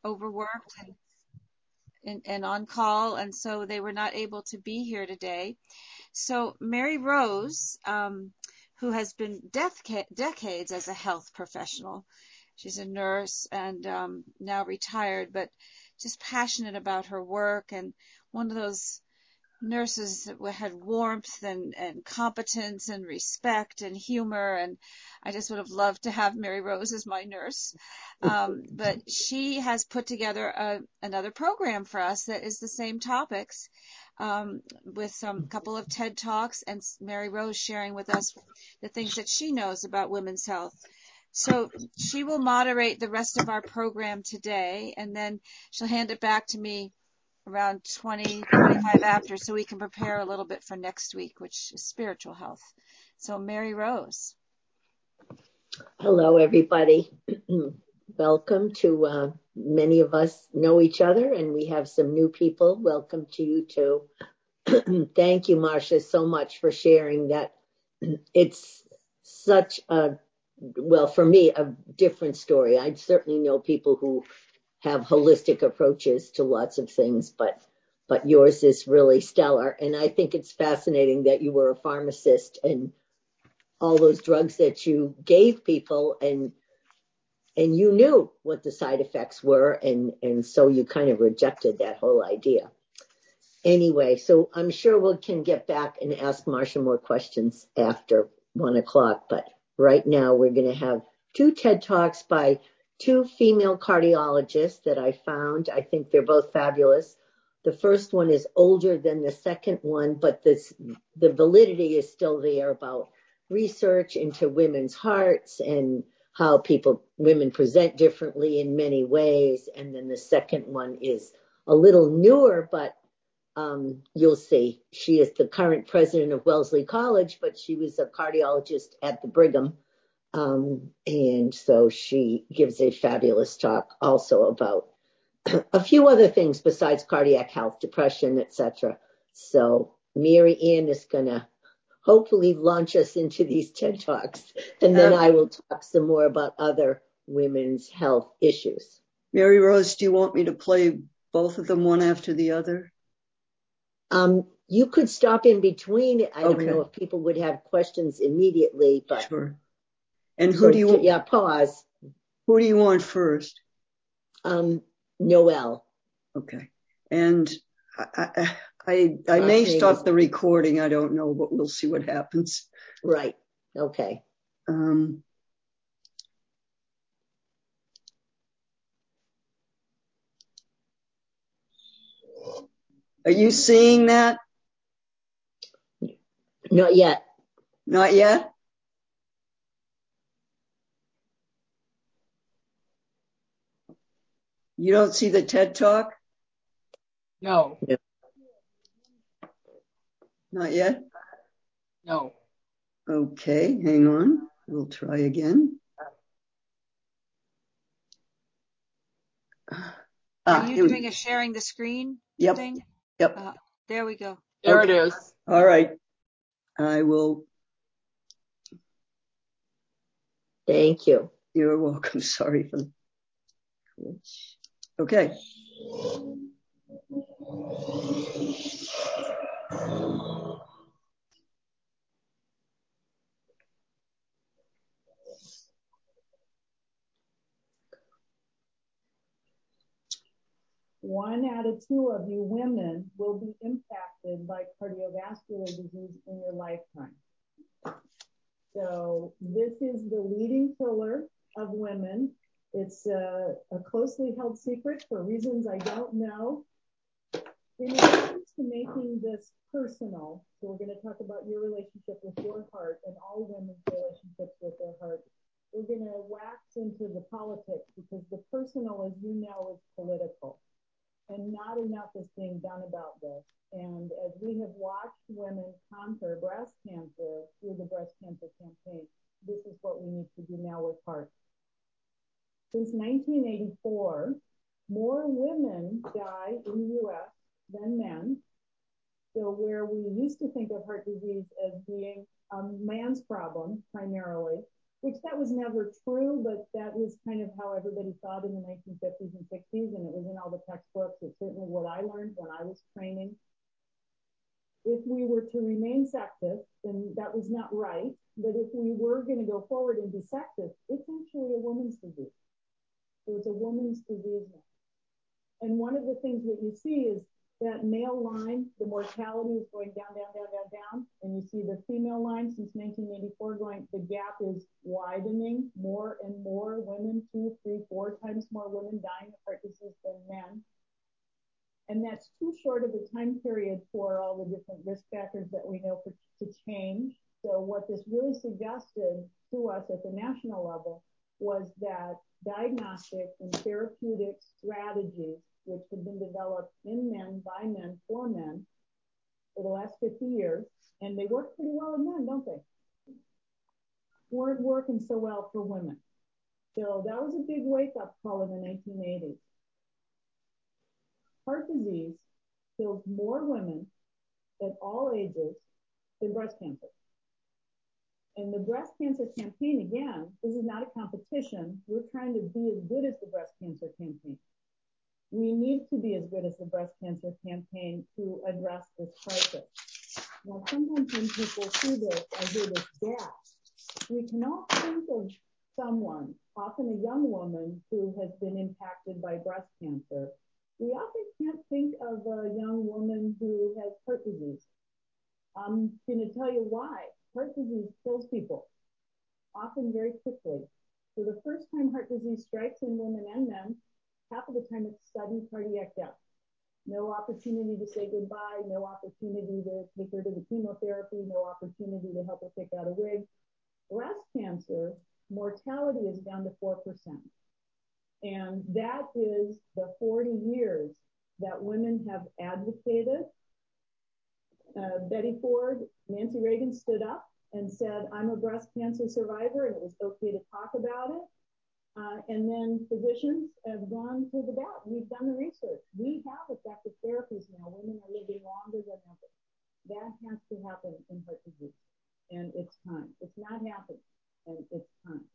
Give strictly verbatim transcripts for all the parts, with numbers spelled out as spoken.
overworked and, and, and on call, and so they were not able to be here today. So Mary Rose, um, who has been dec- decades as a health professional, she's a nurse and um, now retired, but just passionate about her work, and one of those nurses that had warmth and, and competence and respect and humor, and I just would have loved to have Mary Rose as my nurse. Um, but she has put together a, another program for us that is the same topics, um, with some couple of TED Talks, and Mary Rose sharing with us the things that she knows about women's health. So she will moderate the rest of our program today, and then she'll hand it back to me around twenty, twenty-five after, so we can prepare a little bit for next week, which is spiritual health. So Mary Rose. Hello, everybody. Welcome to, uh, many of us know each other, and we have some new people. Welcome to you too. Thank you, Marcia, so much for sharing that. It's such a, well, for me, a different story. I certainly know people who have holistic approaches to lots of things, but but yours is really stellar. And I think it's fascinating that you were a pharmacist and all those drugs that you gave people, and and you knew what the side effects were, and and so you kind of rejected that whole idea. Anyway, so I'm sure we can get back and ask Marcia more questions after one o'clock, but right now we're going to have two TED Talks by two female cardiologists that I found. I think they're both fabulous. The first one is older than the second one, but this, the validity is still there about research into women's hearts and how people, women present differently in many ways. And then the second one is a little newer, but um, you'll see. She is the current president of Wellesley College, but she was a cardiologist at the Brigham. Um, and so she gives a fabulous talk also about a few other things besides cardiac health, depression, et cetera. So Mary Ann is going to hopefully launch us into these TED Talks, and then I will talk some more about other women's health issues. Mary Rose, do you want me to play both of them one after the other? Um, you could stop in between. I Okay. don't know if people would have questions immediately, but sure. And who so, do you yeah, pause. Who do you want first? Um, Noel. Okay. And I I, I, I may stop is... the recording. I don't know, but we'll see what happens. Right. Okay. Um, Are you seeing that? Not yet. Not yet? You don't see the TED Talk? No. No. Not yet? No. Okay, hang on. We'll try again. Are you doing a sharing the screen yep. thing? Yep. Uh, there we go. There okay. it is. All right. I will. Thank you. You're welcome. Sorry for. Okay. One out of two of you women will be impacted by cardiovascular disease in your lifetime. So this is the leading killer of women. It's a, a closely held secret for reasons I don't know. In addition to making this personal, so we're going to talk about your relationship with your heart and all women's relationships with their heart. We're going to wax into the politics because the personal, as you know, is political. And not enough is being done about this. And as we have watched women conquer breast cancer through the breast cancer campaign, this is what we need to do now with heart. Since nineteen eighty-four, more women die in the U S than men. So where we used to think of heart disease as being a man's problem primarily, which that was never true, but that was kind of how everybody thought in the nineteen fifties and sixties, and it was in all the textbooks. It's certainly what I learned when I was training. If we were to remain sexist, then that was not right. But if we were going to go forward and be sexist, it's actually a woman's disease. So it's a woman's disease now. And one of the things that you see is that male line, the mortality is going down, down, down, down, down. And you see the female line since nineteen eighty-four going, the gap is widening. More and more women, two, three, four times more women dying of heart disease than men. And that's too short of a time period for all the different risk factors that we know for, to change. So what this really suggested to us at the national level was that diagnostic and therapeutic strategies, which have been developed in men, by men, for men for the last fifty years, and they work pretty well in men, don't they? Weren't working so well for women. So that was a big wake-up call in the nineteen eighties. Heart disease kills more women at all ages than breast cancer. And the breast cancer campaign, again, this is not a competition. We're trying to be as good as the breast cancer campaign. We need to be as good as the breast cancer campaign to address this crisis. Now, sometimes when people see this, I hear this gap. We can all think of someone, often a young woman, who has been impacted by breast cancer. We often can't think of a young woman who has heart disease. I'm going to tell you why. Heart disease kills people, often very quickly. For the first time heart disease strikes in women and men, half of the time it's sudden cardiac death. No opportunity to say goodbye, no opportunity to take her to the chemotherapy, no opportunity to help her pick out a wig. Breast cancer, mortality is down to four percent. And that is the forty years that women have advocated. Uh, Betty Ford, Nancy Reagan stood up and said, I'm a breast cancer survivor, and it was okay to talk about it. Uh, and then physicians have gone to the bat. We've done the research. We have effective therapies now. Women are living longer than ever. That has to happen in heart disease. And it's time. It's not happening, and it's time.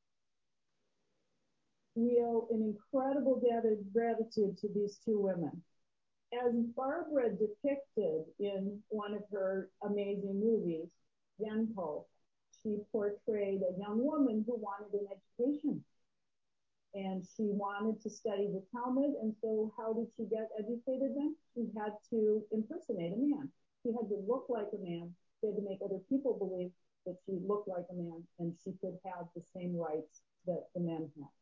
We owe an incredible debt of gratitude to these two women. As Barbara depicted in one of her amazing movies, Gentle, she portrayed a young woman who wanted an education. And she wanted to study the Talmud. And so how did she get educated then? She had to impersonate a man. She had to look like a man. She had to make other people believe that she looked like a man and she could have the same rights that the men had.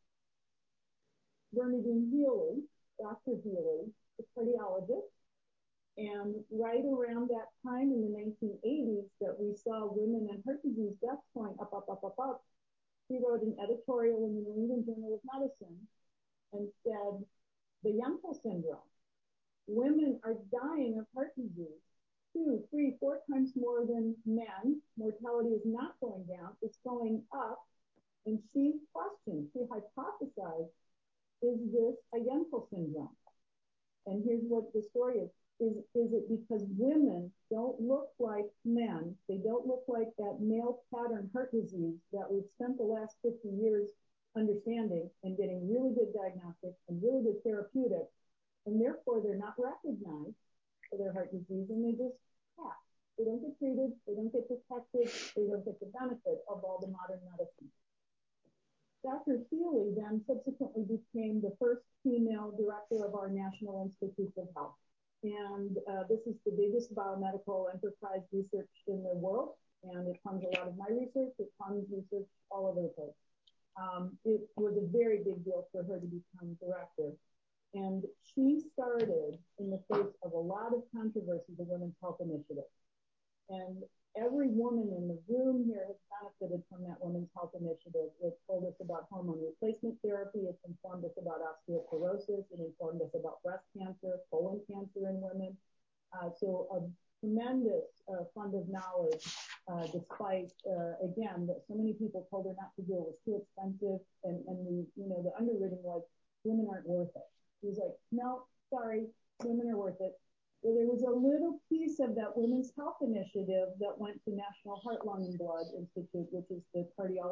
Bernadine Healy, Doctor Healy, a cardiologist, and right around that time in the nineteen eighties that we saw women and heart disease deaths going up, up, up, up, up, she wrote an editorial in the New England Journal of Medicine and said, the Yunkel syndrome, women are dying of heart disease two, three, four times more than men. Mortality is not going down, it's going up. And she questioned, she hypothesized, is this a Yunkel syndrome? And here's what the story is. Is, is it because women don't look like men? They don't look like that male pattern heart disease that we've spent the last fifty years understanding and getting really good diagnostics and really good therapeutics, and therefore they're not recognized for their heart disease, and they just pass. They don't get treated, they don't get detected, they don't get the benefit of all the modern medicine. Doctor Healy then subsequently became the first female director of our National Institutes of Health. And uh, this is the biggest biomedical enterprise research in the world. And it funds a lot of my research. It funds research all over the place. Um, it was a very big deal for her to become director. And she started in the face of a lot of controversy, the Women's Health Initiative. And every woman in the room here has benefited from that Women's Health Initiative. It told us about hormone replacement therapy. It's informed us about osteoporosis. It informed us about breast cancer, colon cancer in women. Uh, so a tremendous uh, fund of knowledge, uh, despite, uh, again, that so many people told her not to do it. It was too expensive. And, and the, you know, the underwriting was, women aren't worth it. She was like, no, sorry, women are worth it. Well, there was a little piece of that Women's Health Initiative that went to National Heart, Lung, and Blood Institute, which is the cardiology part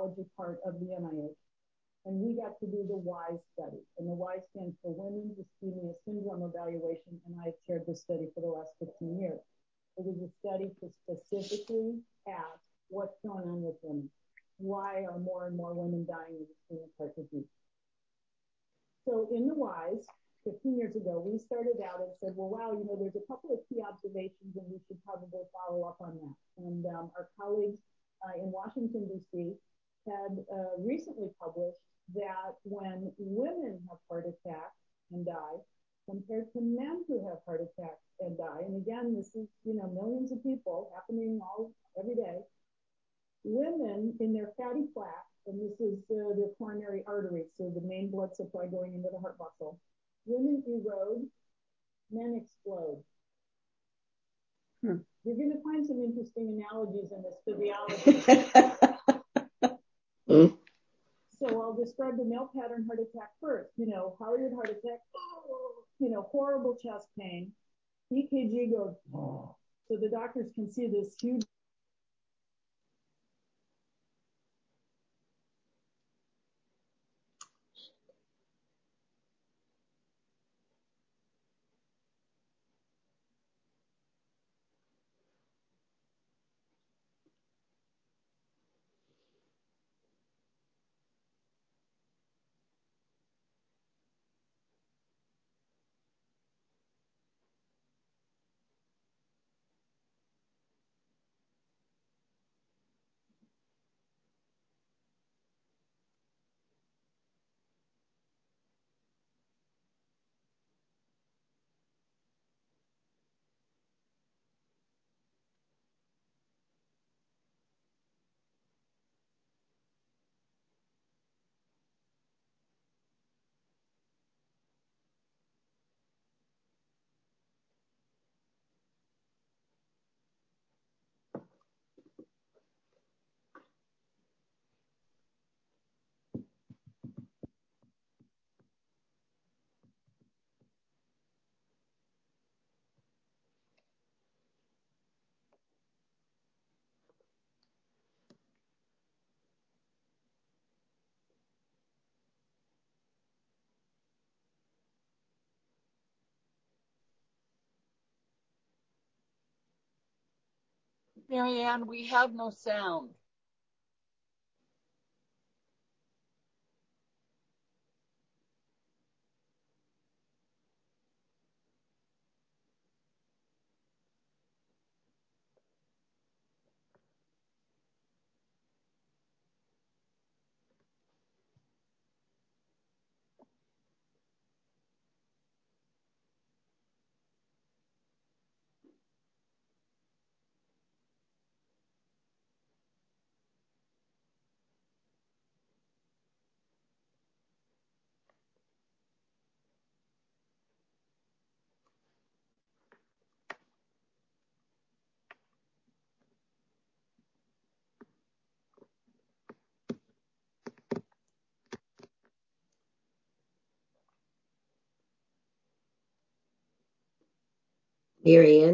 part of the N I H. And we got to do the WISE study. And the WISE stands for Women's Ischemia Syndrome Evaluation. And I've chaired this study for the last fifteen years. It was a study to specifically ask what's going on with women. Why are more and more women dying of ischemic heart disease? So in the WISE, fifteen years ago, we started out and said, well, wow, you know, there's a couple of key observations and we should probably follow up on that. And um, our colleagues uh, in Washington, D C had uh, recently published that when women have heart attacks and die, compared to men who have heart attacks and die, and again, this is, you know, millions of people happening all every day, women in their fatty plaque, and this is uh, their coronary arteries, so the main blood supply going into the heart muscle, women erode, men explode. Hmm. You're going to find some interesting analogies in this physiology. mm. So I'll describe the male pattern heart attack first. You know, Hollywood heart attack, oh, you know, horrible chest pain. E K G goes, oh. So the doctors can see this huge. Marianne, we have no sound. Marianne?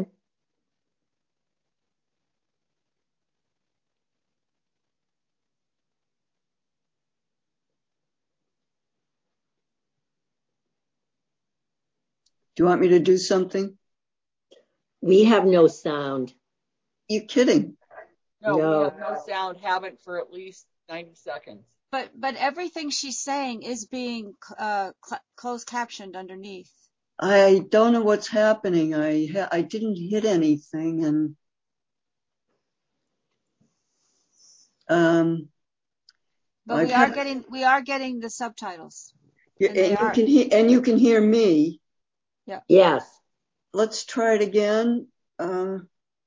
Do you want me to do something? We have no sound. You kidding? No, No. we have no sound, haven't for at least ninety seconds. But but everything she's saying is being uh, cl- closed captioned underneath. I don't know what's happening. I ha- I didn't hit anything, and um. But we I've are getting we are getting the subtitles. Yeah, and, and you are, can hear and you can hear me. Yeah. Yes. Let's try it again. Uh,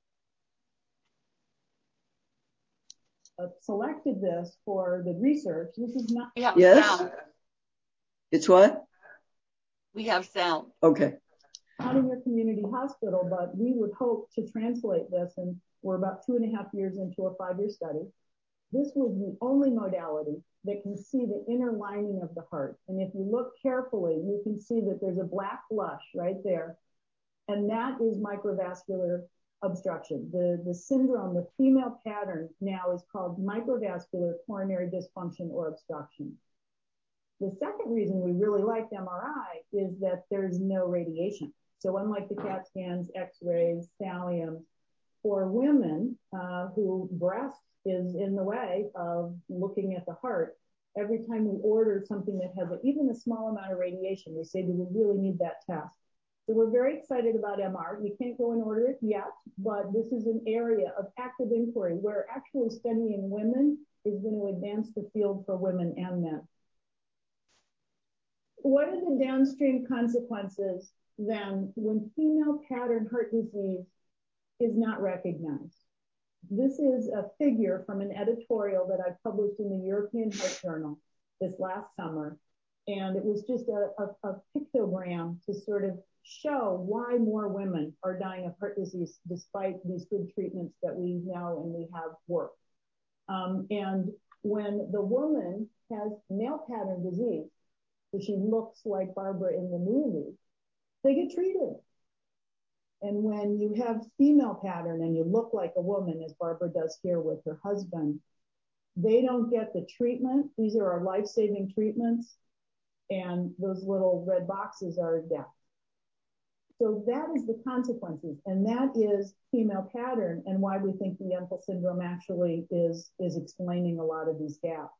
Uh, selected this for the research. This is not. We have yes. sound. It's what? We have sound. Okay. Not in your community hospital, but we would hope to translate this, and we're about two and a half years into a five-year study. This was the only modality that can see the inner lining of the heart. And if you look carefully, you can see that there's a black flush right there. And that is microvascular obstruction. The, the syndrome, the female pattern now is called microvascular coronary dysfunction or obstruction. The second reason we really liked M R I is that there's no radiation. So unlike the CAT scans, X-rays, thalliums, for women uh, who breast is in the way of looking at the heart, every time we order something that has a, even a small amount of radiation, we say, do we really need that test? So we're very excited about M R. You can't go and order it yet, but this is an area of active inquiry where actually studying women is going to advance the field for women and men. What are the downstream consequences then when female pattern heart disease is not recognized? This is a figure from an editorial that I published in the European Heart Journal this last summer. And it was just a, a, a pictogram to sort of show why more women are dying of heart disease despite these good treatments that we know and we have worked. Um, and when the woman has male pattern disease, so she looks like Barbara in the movie, they get treated. And when you have female pattern and you look like a woman, as Barbara does here with her husband, they don't get the treatment. These are our life-saving treatments. And those little red boxes are death. So that is the consequences. And that is female pattern and why we think the Empel syndrome actually is, is explaining a lot of these gaps.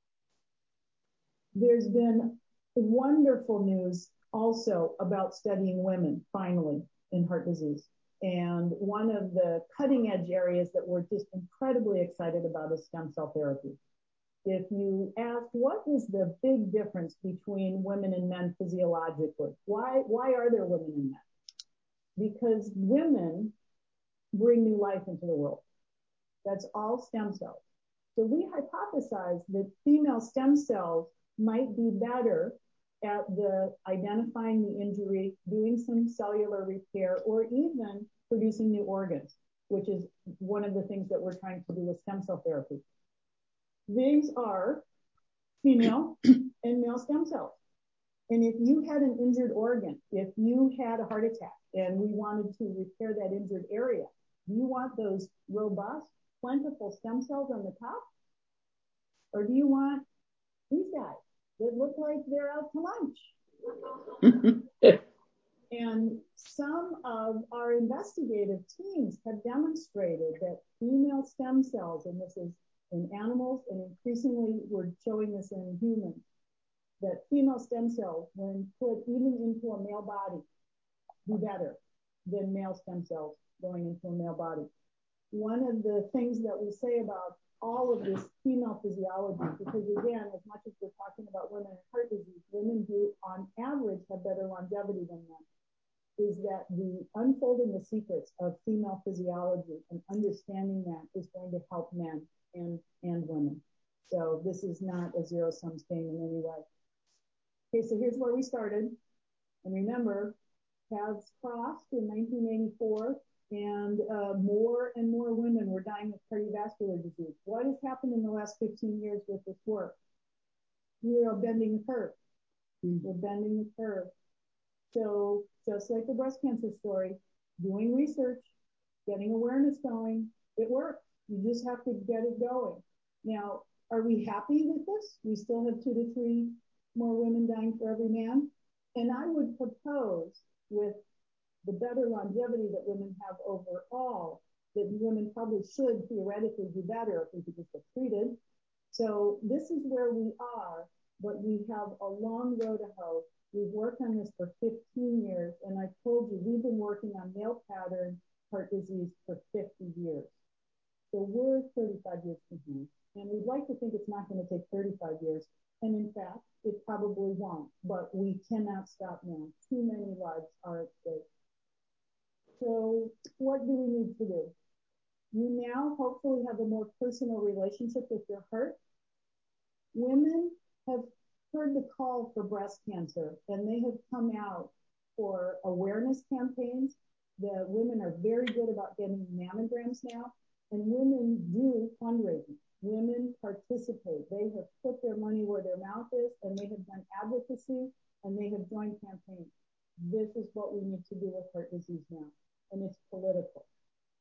There's been wonderful news also about studying women, finally, in heart disease. And one of the cutting edge areas that we're just incredibly excited about is stem cell therapy. If you ask, what is the big difference between women and men physiologically? Why, why are there women and men? Because women bring new life into the world. That's all stem cells. So we hypothesized that female stem cells might be better at the identifying the injury, doing some cellular repair, or even producing new organs, which is one of the things that we're trying to do with stem cell therapy. These are female and male stem cells. And if you had an injured organ, if you had a heart attack and we wanted to repair that injured area, do you want those robust, plentiful stem cells on the top? Or do you want these guys that look like they're out to lunch? And some of our investigative teams have demonstrated that female stem cells, and this is in animals, and increasingly we're showing this in humans, that female stem cells, when put even into a male body, do better than male stem cells going into a male body. One of the things that we say about all of this female physiology, because again, as much as we're talking about women and heart disease, women do on average have better longevity than men, is that the unfolding the secrets of female physiology and understanding that is going to help men and, and women. So this is not a zero-sum game in any way. Okay, so here's where we started. And remember, paths crossed in nineteen eighty-four, and uh, more and more women were dying of cardiovascular disease. What has happened in the last fifteen years with this work? We are bending the curve. Mm-hmm. We're bending the curve. So just like the breast cancer story, doing research, getting awareness going, it works. You just have to get it going. Now, are we happy with this? We still have two to three more women dying for every man. And I would propose, with the better longevity that women have overall, that women probably should theoretically do better if we could just get treated. So this is where we are, but we have a long road to hoe. We've worked on this for fifteen years, and I've told you we've been working on male pattern heart disease for fifty years. So we're thirty-five years behind, and we'd like to think it's not going to take thirty-five years. And in fact, it probably won't, but we cannot stop now. Too many lives are at stake. So what do we need to do? You now hopefully have a more personal relationship with your heart. Women have heard the call for breast cancer, and they have come out for awareness campaigns. The women are very good about getting mammograms now, and women do fundraising. Women participate. They have put their money where their mouth is, and they have done advocacy, and they have joined campaigns. This is what we need to do with heart disease now, and it's political.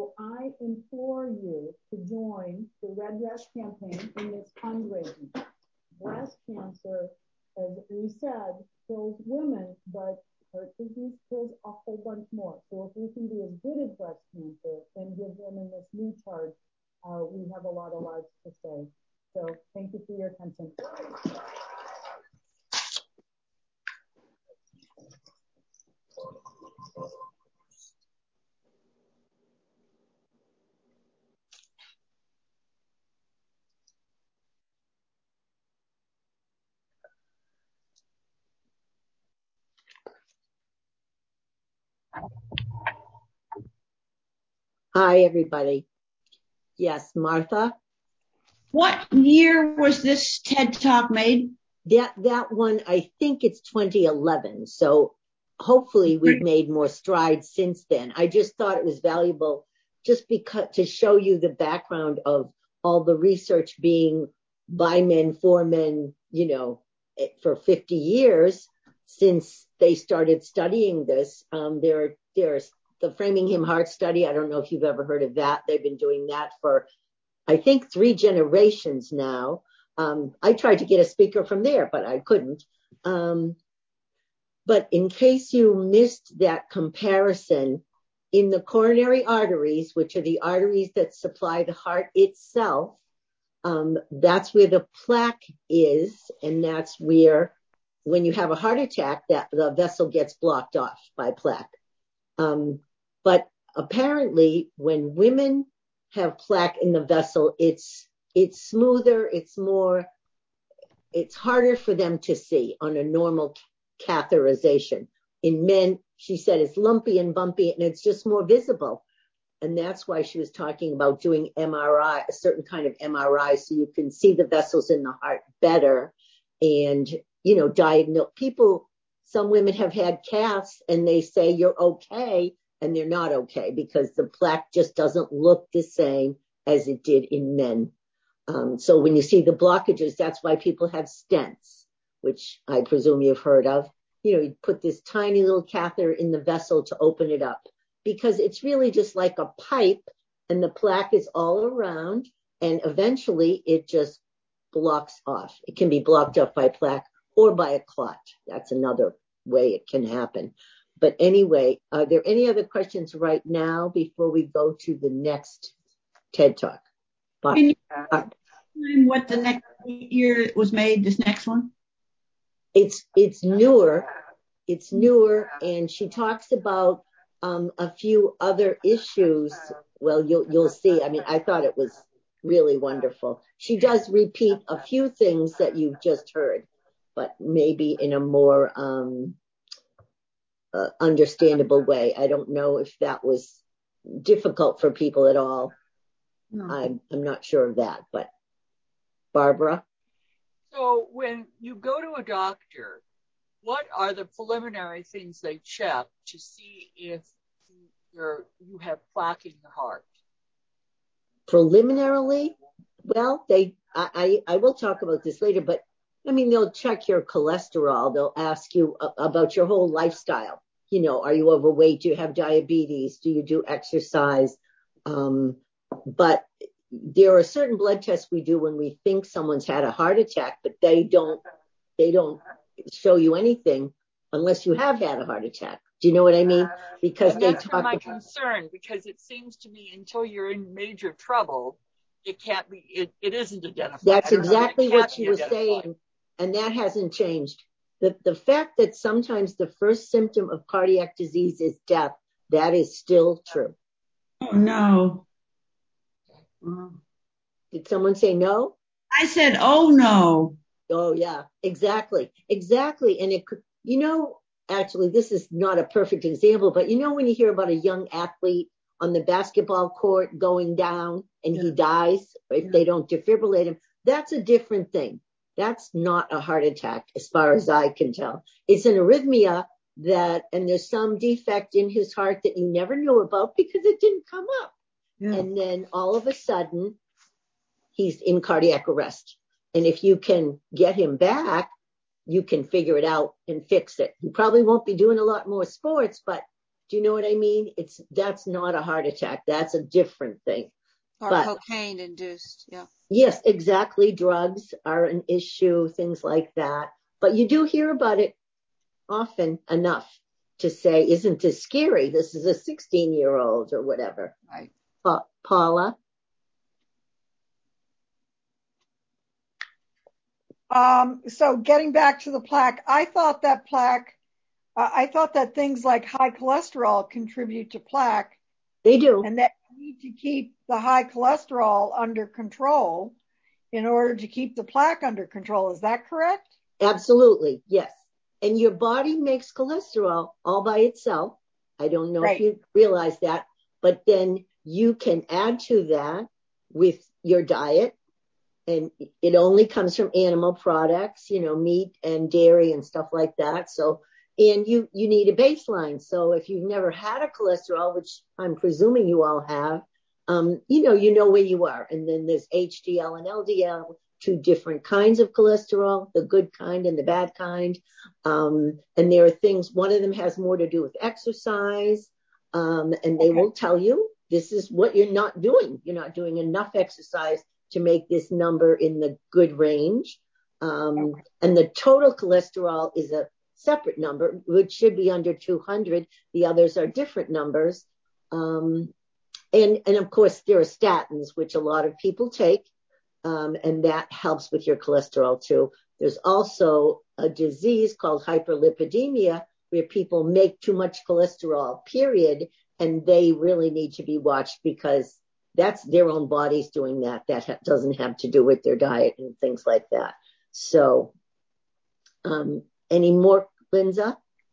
So I implore you to join the Red Dress campaign in this fundraising. Breast cancer, as we said, kills women, but heart disease kills a whole bunch more. So if we can be as good as breast cancer and give women this new charge, uh, we have a lot of lives to save. So thank you for your attention. Hi, everybody. Yes, Martha? What year was this TED Talk made? That that one, I think it's twenty eleven. So hopefully we've made more strides since then. I just thought it was valuable just because to show you the background of all the research being by men, for men, you know, for fifty years since they started studying this. Um, there, there's the Framingham Heart Study. I don't know if you've ever heard of that. They've been doing that for, I think, three generations now. Um, I tried to get a speaker from there, but I couldn't. Um, but in case you missed that comparison, in the coronary arteries, which are the arteries that supply the heart itself, um, that's where the plaque is, and that's where, when you have a heart attack, that the vessel gets blocked off by plaque. Um, but apparently, when women have plaque in the vessel, it's it's smoother, it's more, it's harder for them to see on a normal catheterization. In men, she said, it's lumpy and bumpy, and it's just more visible. And that's why she was talking about doing M R I, a certain kind of M R I, so you can see the vessels in the heart better. And, you know, diagnose people. Some women have had caths and they say you're okay, and they're not okay because the plaque just doesn't look the same as it did in men. Um, so when you see the blockages, that's why people have stents, which I presume you've heard of. You know, you put this tiny little catheter in the vessel to open it up, because it's really just like a pipe, and the plaque is all around, and eventually it just blocks off. It can be blocked off by plaque or by a clot. That's another way it can happen. But anyway, are there any other questions right now before we go to the next TED Talk? But, Can you uh, explain what the next year was made, this next one? It's it's newer. It's newer, and she talks about um, a few other issues. Well, you'll you'll see. I mean, I thought it was really wonderful. She does repeat a few things that you've just heard, but maybe in a more um, uh, understandable way. I don't know if that was difficult for people at all. No. I'm I'm not sure of that, but Barbara? So when you go to a doctor, what are the preliminary things they check to see if you're, you have plaque in your heart? Preliminarily, well, they I, I, I will talk about this later, but I mean, they'll check your cholesterol. They'll ask you about your whole lifestyle. You know, are you overweight? Do you have diabetes? Do you do exercise? Um, but there are certain blood tests we do when we think someone's had a heart attack, but they don't, they don't show you anything unless you have had a heart attack. Do you know what I mean? Because and they that's talk my about, concern, because it seems to me until you're in major trouble, it can't be, it, it isn't identified. That's exactly what she was saying. And that hasn't changed. The, the fact that sometimes the first symptom of cardiac disease is death, that is still true. Oh, no. Did someone say no? I said, oh, no. Oh, yeah, exactly. Exactly. And it could, you know, actually, this is not a perfect example, but you know, when you hear about a young athlete on the basketball court going down and yeah. he dies, if yeah. they don't defibrillate him, that's a different thing. That's not a heart attack, as far as I can tell. It's an arrhythmia that, and there's some defect in his heart that you never knew about because it didn't come up. Yeah. And then all of a sudden, he's in cardiac arrest. And if you can get him back, you can figure it out and fix it. You probably won't be doing a lot more sports, but Do you know what I mean? It's, that's not a heart attack. That's a different thing. Or but, cocaine induced. Yeah. Yes, exactly. Drugs are an issue, things like that. But you do hear about it often enough to say, isn't this scary? This is a sixteen year old or whatever. Right. Pa- Paula? Um, so getting back to the plaque, I thought that plaque, uh, I thought that things like high cholesterol contribute to plaque. They do. And that you need to keep the high cholesterol under control in order to keep the plaque under control. Is that correct? Absolutely. Yes. And your body makes cholesterol all by itself. I don't know Right. if you realize that, but then you can add to that with your diet. And it only comes from animal products, you know, meat and dairy and stuff like that. So, and you, you need a baseline. So if you've never had a cholesterol, which I'm presuming you all have, um, you know, you know where you are. And then there's H D L and L D L, two different kinds of cholesterol, the good kind and the bad kind. Um, and there are things, one of them has more to do with exercise. Um, and they Okay. will tell you this is what you're not doing. You're not doing enough exercise to make this number in the good range. Um, okay. And the total cholesterol is a separate number, which should be under two hundred. The others are different numbers. Um, and, and of course there are statins, which a lot of people take. Um, and that helps with your cholesterol too. There's also a disease called hyperlipidemia where people make too much cholesterol, period. And they really need to be watched because that's their own bodies doing that. That ha- doesn't have to do with their diet and things like that. So, um, any more, Linda?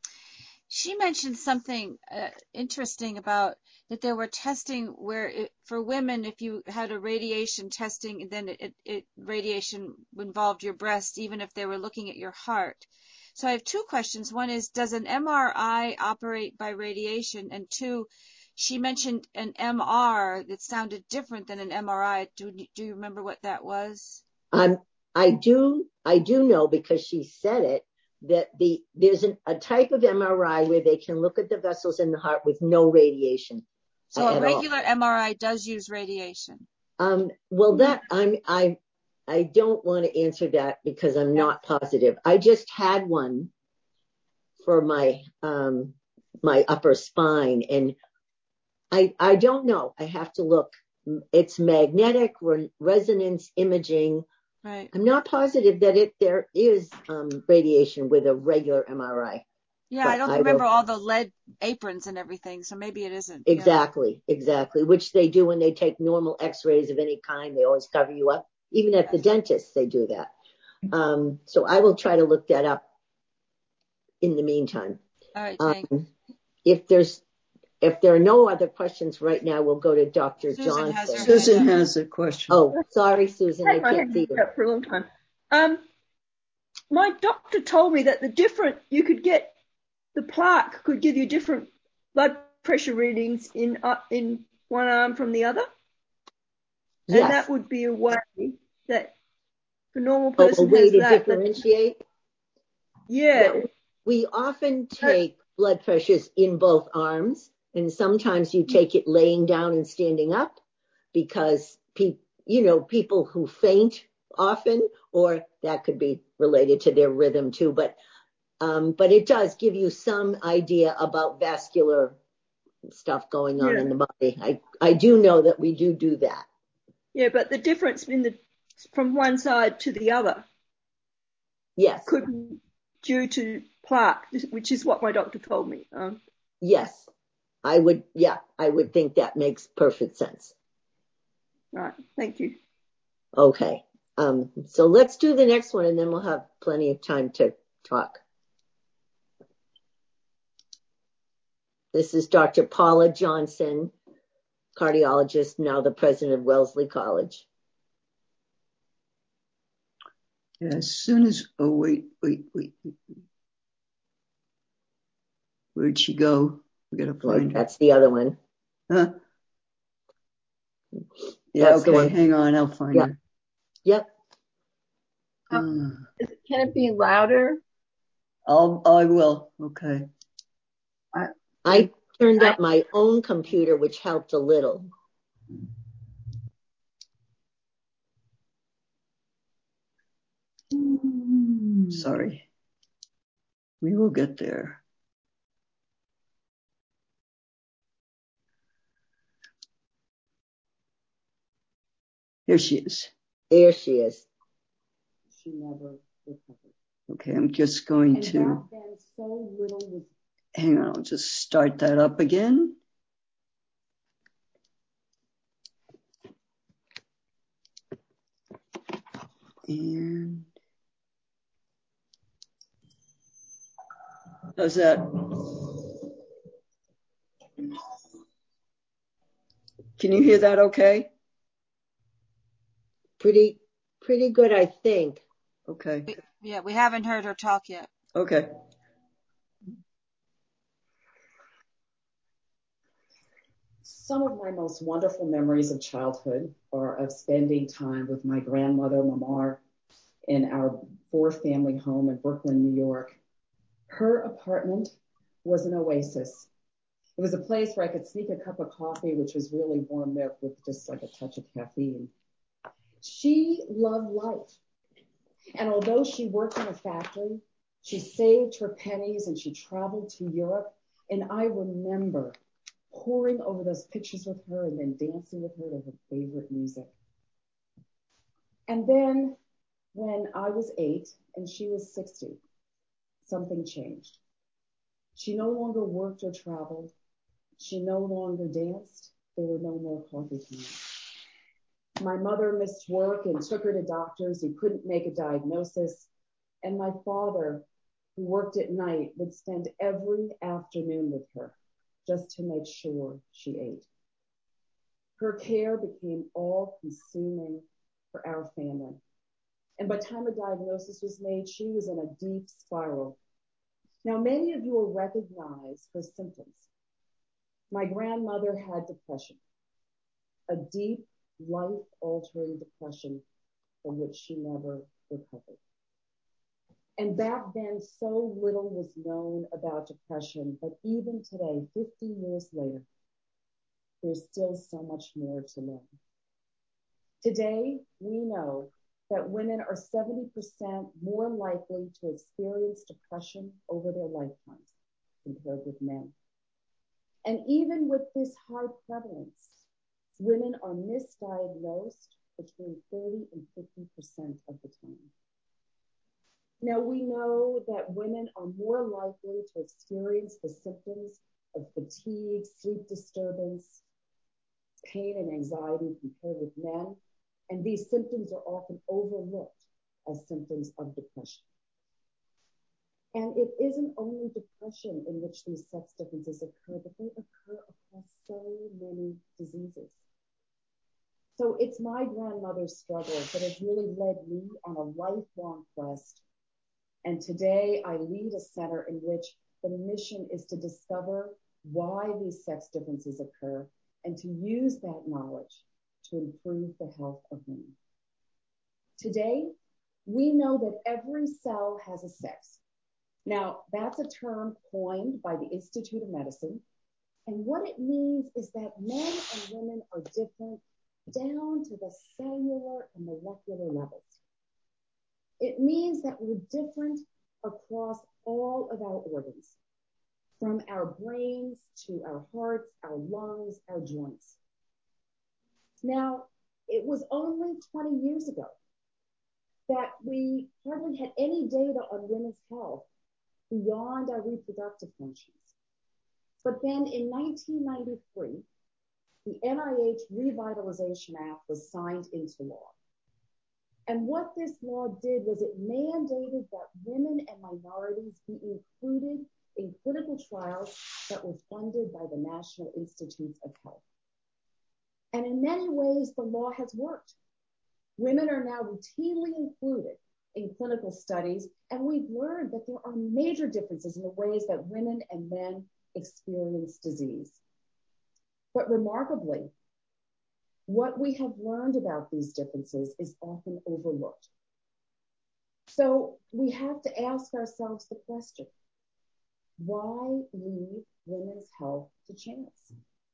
She mentioned something uh, interesting about that they were testing where it, for women, if you had a radiation testing, then it, it, it radiation involved your breast, even if they were looking at your heart. So I have two questions. One is, does an M R I operate by radiation? And two, she mentioned an M R that sounded different than an M R I. Do, do you remember what that was? Um, I do, I do know because she said it, that the, there's an, a type of M R I where they can look at the vessels in the heart with no radiation. So a regular all. M R I does use radiation. Um, well, that I'm, I, I don't want to answer that because I'm yeah. not positive. I just had one for my, um, my upper spine and I, I don't know. I have to look. It's magnetic re- resonance imaging. Right. I'm not positive that it, there is, um, radiation with a regular M R I. Yeah, I don't I remember don't, all the lead aprons and everything, so maybe it isn't. Exactly, yeah. exactly, which they do when they take normal x-rays of any kind. They always cover you up. Even at yes. the dentist, they do that. Um, so I will try to look that up in the meantime. All right, thanks. Um, if there's, if there are no other questions right now, we'll go to Doctor Susan Johnson. Has Susan has a question. Oh, sorry, Susan, I, I can't see you. For a long time. Um, my doctor told me that the different, you could get, the plaque could give you different blood pressure readings in uh, in one arm from the other. Yes. And that would be a way that the normal person oh, a way has to that. differentiate. Yeah. yeah. We often take blood pressures in both arms, and sometimes you take it laying down and standing up because pe- you know, people who faint often, or that could be related to their rhythm too, but Um, but it does give you some idea about vascular stuff going on yeah. in the body. I, I do know that we do do that. Yeah, but the difference in the from one side to the other, yes, could be due to plaque, which is what my doctor told me. Um, yes, I would. Yeah, I would think that makes perfect sense. Right. Thank you. Okay. Um, so let's do the next one, and then we'll have plenty of time to talk. This is Doctor Paula Johnson, cardiologist, now the president of Wellesley College. As soon as, oh, wait, wait, wait, wait. Where'd she go? We gotta find her. That's the other one. Huh? Yeah, That's okay, hang on, I'll find yep. her. Yep. Um, uh, can it be louder? I'll, I will, okay. I, I turned up my own computer, which helped a little. Sorry. We will get there. Here she is. There she is. She never recovered. Okay, I'm just going and to. Back then, so little was. Hang on, I'll just start that up again. And how's that? Can you hear that okay? Pretty, pretty good, I think. Okay. Yeah, we haven't heard her talk yet. Okay. Some of my most wonderful memories of childhood are of spending time with my grandmother, Mamar, in our four-family home in Brooklyn, New York. Her apartment was an oasis. It was a place where I could sneak a cup of coffee, which was really warm milk with just like a touch of caffeine. She loved life. And although she worked in a factory, she saved her pennies and she traveled to Europe. And I remember poring over those pictures with her and then dancing with her to her favorite music. And then when I was eight and she was sixty, something changed. She no longer worked or traveled. She no longer danced. There were no more coffee times. My mother missed work and took her to doctors who couldn't make a diagnosis. And my father, who worked at night, would spend every afternoon with her just to make sure she ate. Her care became all-consuming for our family. And by the time a diagnosis was made, she was in a deep spiral. Now, many of you will recognize her symptoms. My grandmother had depression, a deep, life-altering depression from which she never recovered. And back then, so little was known about depression, but even today, fifty years later, there's still so much more to learn. Today, we know that women are seventy percent more likely to experience depression over their lifetimes compared with men. And even with this high prevalence, women are misdiagnosed between thirty and fifty percent of the time. Now, we know that women are more likely to experience the symptoms of fatigue, sleep disturbance, pain, and anxiety compared with men. And these symptoms are often overlooked as symptoms of depression. And it isn't only depression in which these sex differences occur, but they occur across so many diseases. So it's my grandmother's struggle that has really led me on a lifelong quest. And today I lead a center in which the mission is to discover why these sex differences occur and to use that knowledge to improve the health of women. Today, we know that every cell has a sex. Now, that's a term coined by the Institute of Medicine. And what it means is that men and women are different down to the cellular and molecular levels. It means that we're different across all of our organs, from our brains to our hearts, our lungs, our joints. Now, it was only twenty years ago that we hardly had any data on women's health beyond our reproductive functions. But then in nineteen ninety-three, the N I H Revitalization Act was signed into law. And what this law did was it mandated that women and minorities be included in clinical trials that were funded by the National Institutes of Health. And in many ways, the law has worked. Women are now routinely included in clinical studies, and we've learned that there are major differences in the ways that women and men experience disease. But remarkably, what we have learned about these differences is often overlooked. So we have to ask ourselves the question, why leave women's health to chance.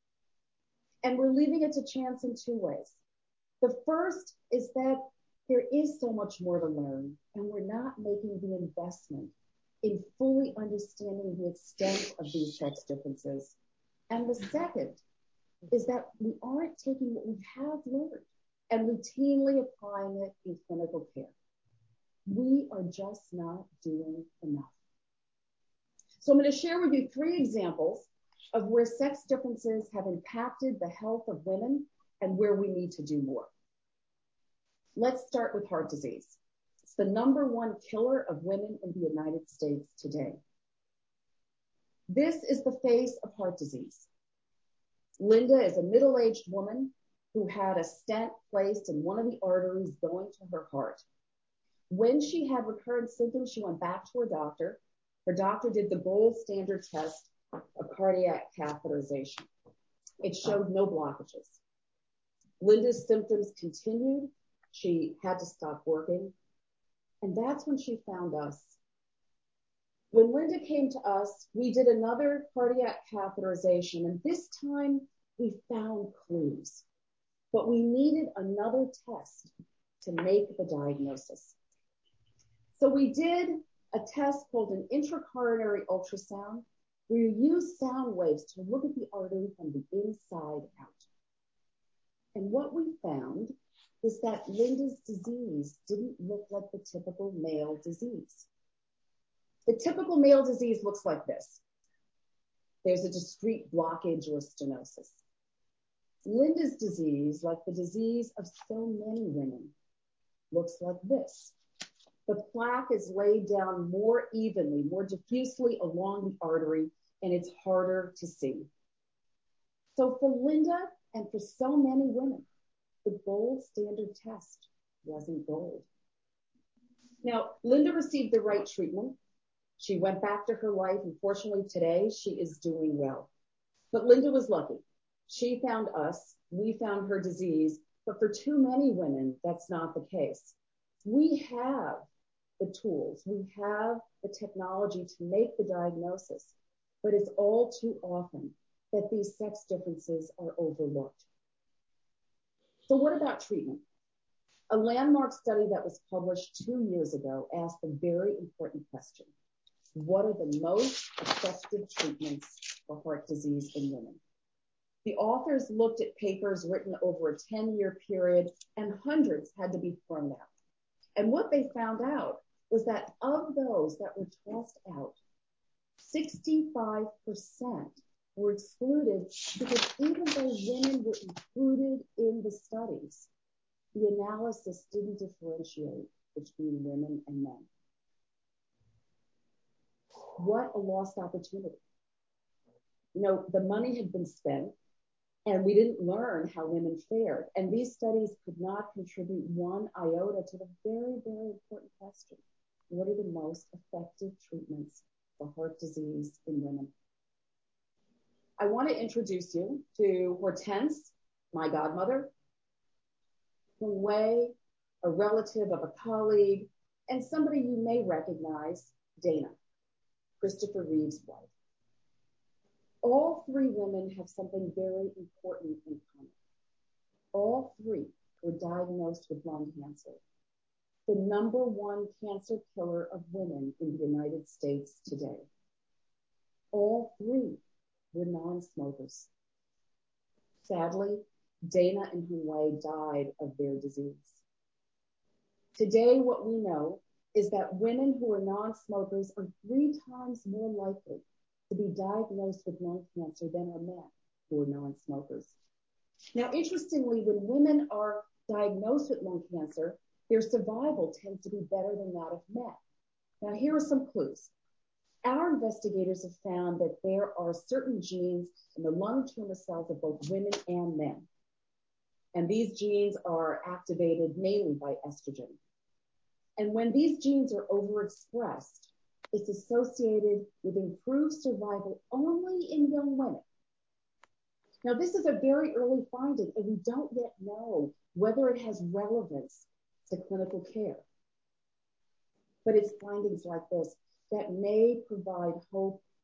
And we're leaving it to chance in two ways. The first is that there is so much more to learn, and we're not making the investment in fully understanding the extent of these sex differences. And the second is that we aren't taking what we have learned and routinely applying it in clinical care. We are just not doing enough. So I'm going to share with you three examples of where sex differences have impacted the health of women and where we need to do more. Let's start with heart disease. It's the number one killer of women in the United States today. This is the face of heart disease. Linda is a middle-aged woman who had a stent placed in one of the arteries going to her heart. When she had recurrent symptoms, she went back to her doctor. Her doctor did the gold standard test of cardiac catheterization. It showed no blockages. Linda's symptoms continued. She had to stop working. And that's when she found us. When Linda came to us, we did another cardiac catheterization, and this time we found clues. But we needed another test to make the diagnosis. So we did a test called an intracoronary ultrasound, where you use sound waves to look at the artery from the inside out. And what we found is that Linda's disease didn't look like the typical male disease. The typical male disease looks like this. There's a discrete blockage or stenosis. Linda's disease, like the disease of so many women, looks like this. The plaque is laid down more evenly, more diffusely along the artery, and it's harder to see. So for Linda and for so many women, the gold standard test wasn't gold. Now, Linda received the right treatment. She went back to her life, and fortunately today she is doing well. But Linda was lucky. She found us, we found her disease, but for too many women, that's not the case. We have the tools, we have the technology to make the diagnosis, but it's all too often that these sex differences are overlooked. So what about treatment? A landmark study that was published two years ago asked a very important question. What are the most effective treatments for heart disease in women? The authors looked at papers written over a ten-year period, and hundreds had to be thrown out. And what they found out was that of those that were tossed out, sixty-five percent were excluded because even though women were included in the studies, the analysis didn't differentiate between women and men. What a lost opportunity. You know, the money had been spent, and we didn't learn how women fared. And these studies could not contribute one iota to the very, very important question. What are the most effective treatments for heart disease in women? I want to introduce you to Hortense, my godmother, Hung Wei, a relative of a colleague, and somebody you may recognize, Dana, Christopher Reeve's wife. All three women have something very important in common. All three were diagnosed with lung cancer, the number one cancer killer of women in the United States today. All three were non-smokers. Sadly, Dana and Hung Wei died of their disease. Today, what we know is that women who are non-smokers are three times more likely to be diagnosed with lung cancer than are men who are non-smokers. Now, interestingly, when women are diagnosed with lung cancer, their survival tends to be better than that of men. Now, here are some clues. Our investigators have found that there are certain genes in the lung tumor cells of both women and men. And these genes are activated mainly by estrogen. And when these genes are overexpressed, it's associated with improved survival only in young women. Now, this is a very early finding, and we don't yet know whether it has relevance to clinical care. But it's findings like this that may provide hope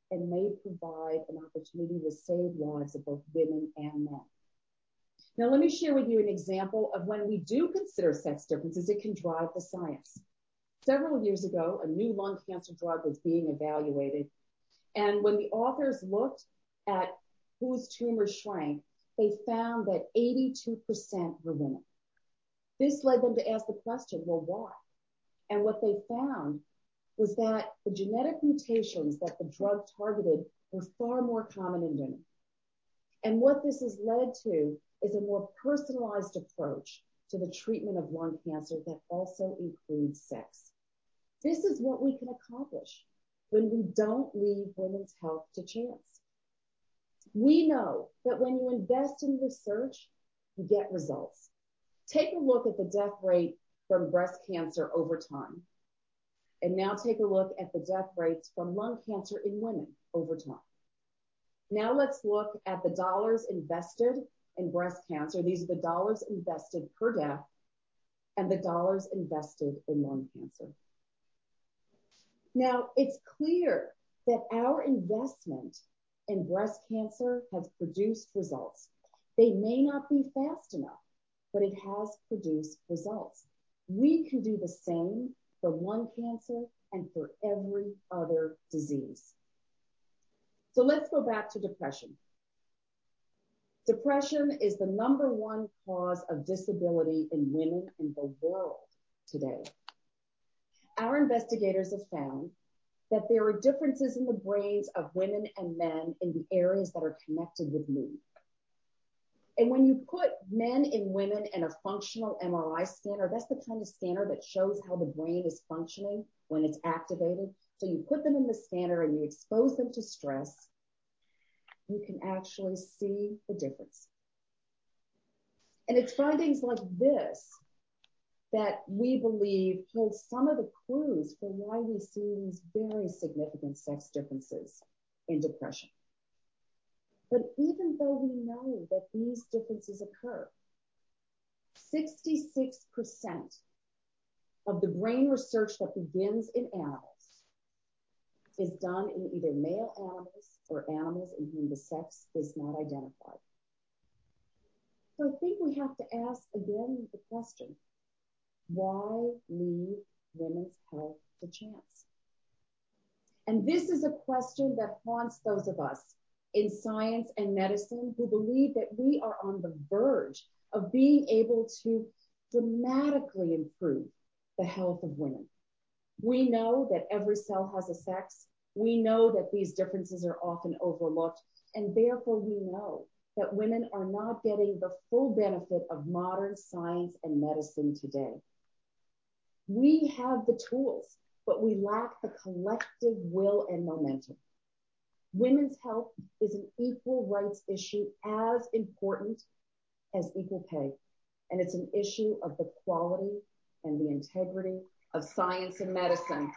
and may provide an opportunity to save lives of both women and men. Now, let me share with you an example of when we do consider sex differences, it can drive the science. Several years ago, a new lung cancer drug was being evaluated. And when the authors looked at whose tumors shrank, they found that eighty-two percent were women. This led them to ask the question, well, why? And what they found was that the genetic mutations that the drug targeted were far more common in women. And what this has led to is a more personalized approach to the treatment of lung cancer that also includes sex. This is what we can accomplish when we don't leave women's health to chance. We know that when you invest in research, you get results. Take a look at the death rate from breast cancer over time. And now take a look at the death rates from lung cancer in women over time. Now let's look at the dollars invested in breast cancer. These are the dollars invested per death and the dollars invested in lung cancer. Now, it's clear that our investment in breast cancer has produced results. They may not be fast enough, but it has produced results. We can do the same for lung cancer and for every other disease. So let's go back to depression. Depression is the number one cause of disability in women in the world today. Our investigators have found that there are differences in the brains of women and men in the areas that are connected with mood. And when you put men and women in a functional M R I scanner, that's the kind of scanner that shows how the brain is functioning when it's activated. So you put them in the scanner and you expose them to stress, you can actually see the difference. And it's findings like this that we believe hold some of the clues for why we see these very significant sex differences in depression. But even though we know that these differences occur, sixty-six percent of the brain research that begins in animals is done in either male animals or animals in whom the sex is not identified. So I think we have to ask again the question, why leave women's health to chance? And this is a question that haunts those of us in science and medicine who believe that we are on the verge of being able to dramatically improve the health of women. We know that every cell has a sex. We know that these differences are often overlooked, and therefore we know that women are not getting the full benefit of modern science and medicine today. We have the tools, but we lack the collective will and momentum. Women's health is an equal rights issue as important as equal pay. And it's an issue of the quality and the integrity of science and medicine.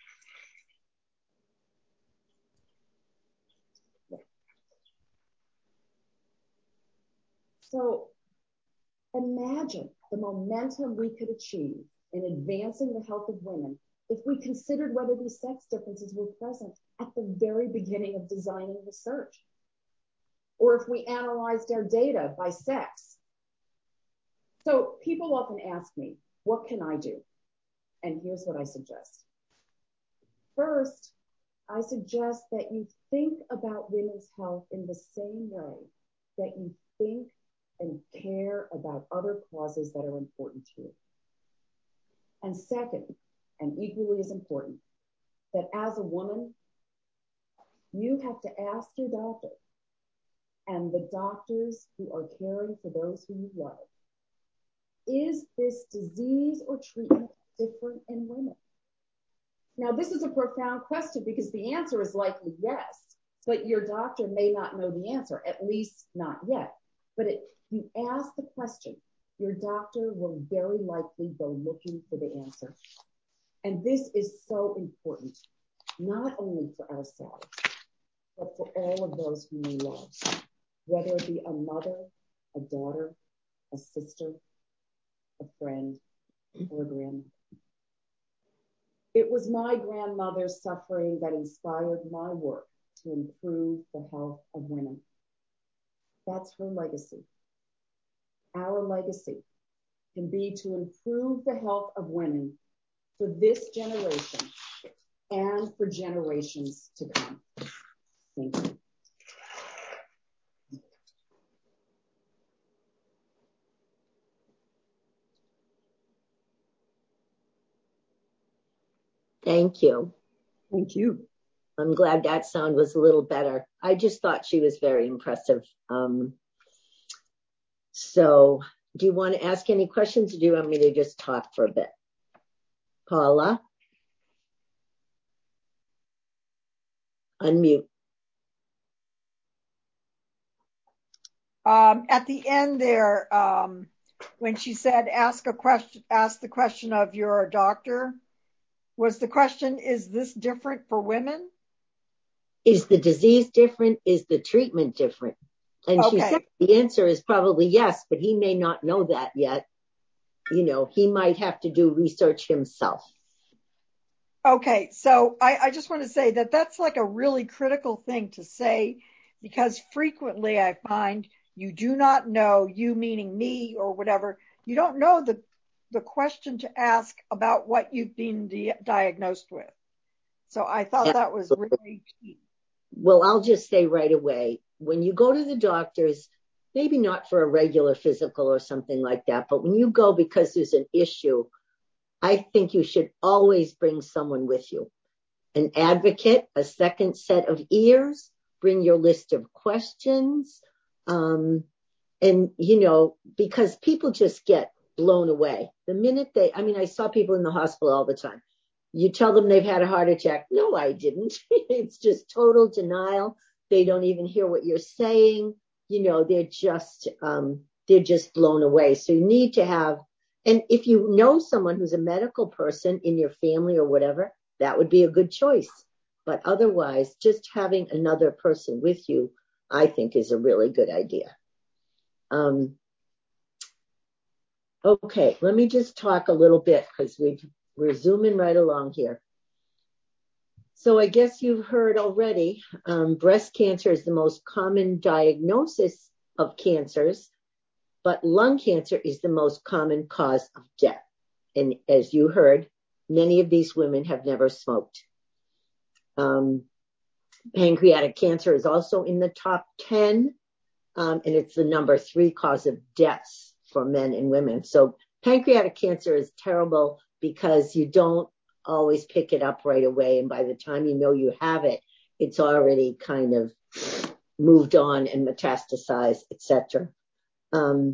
So imagine the momentum we could achieve in advancing the health of women if we considered whether these sex differences were present at the very beginning of designing research, or if we analyzed our data by sex. So people often ask me, what can I do? And here's what I suggest. First, I suggest that you think about women's health in the same way that you think and care about other causes that are important to you. And second, and equally as important, that as a woman, you have to ask your doctor and the doctors who are caring for those who you love, is this disease or treatment different in women? Now, this is a profound question because the answer is likely yes, but your doctor may not know the answer, at least not yet. But if you ask the question, your doctor will very likely go looking for the answer. And this is so important, not only for ourselves, but for all of those whom we love, whether it be a mother, a daughter, a sister, a friend, or a grandmother. It was my grandmother's suffering that inspired my work to improve the health of women. That's her legacy. Our legacy can be to improve the health of women for this generation and for generations to come. Thank you. Thank you. Thank you. I'm glad that sound was a little better. I just thought she was very impressive. Um, so do you want to ask any questions, or do you want me to just talk for a bit? Paula? Unmute. Um, at the end there, um, when she said, ask a question, ask the question of your doctor, was the question, is this different for women? Is the disease different? Is the treatment different? And okay. She said the answer is probably yes, but he may not know that yet. You know, he might have to do research himself. Okay, so I, I just want to say that that's like a really critical thing to say, because frequently I find you do not know, you meaning me or whatever, you don't know the the question to ask about what you've been di- diagnosed with. So I thought that was really key. Well, I'll just say right away, when you go to the doctors, maybe not for a regular physical or something like that, but when you go because there's an issue, I think you should always bring someone with you. An advocate, a second set of ears, bring your list of questions. Um, and, you know, because people just get blown away. The minute they, I mean, I saw people in the hospital all the time. You tell them they've had a heart attack. No, I didn't. It's just total denial. They don't even hear what you're saying. You know, they're just, um, they're just blown away. So you need to have, and if you know someone who's a medical person in your family or whatever, that would be a good choice. But otherwise, just having another person with you, I think, is a really good idea. Um, okay, let me just talk a little bit because we've We're zooming right along here. So I guess you've heard already, um, breast cancer is the most common diagnosis of cancers, but lung cancer is the most common cause of death. And as you heard, many of these women have never smoked. Um, pancreatic cancer is also in the top ten, um, and it's the number three cause of deaths for men and women. So pancreatic cancer is terrible because you don't always pick it up right away. And by the time you know you have it, it's already kind of moved on and metastasized, et cetera. Um,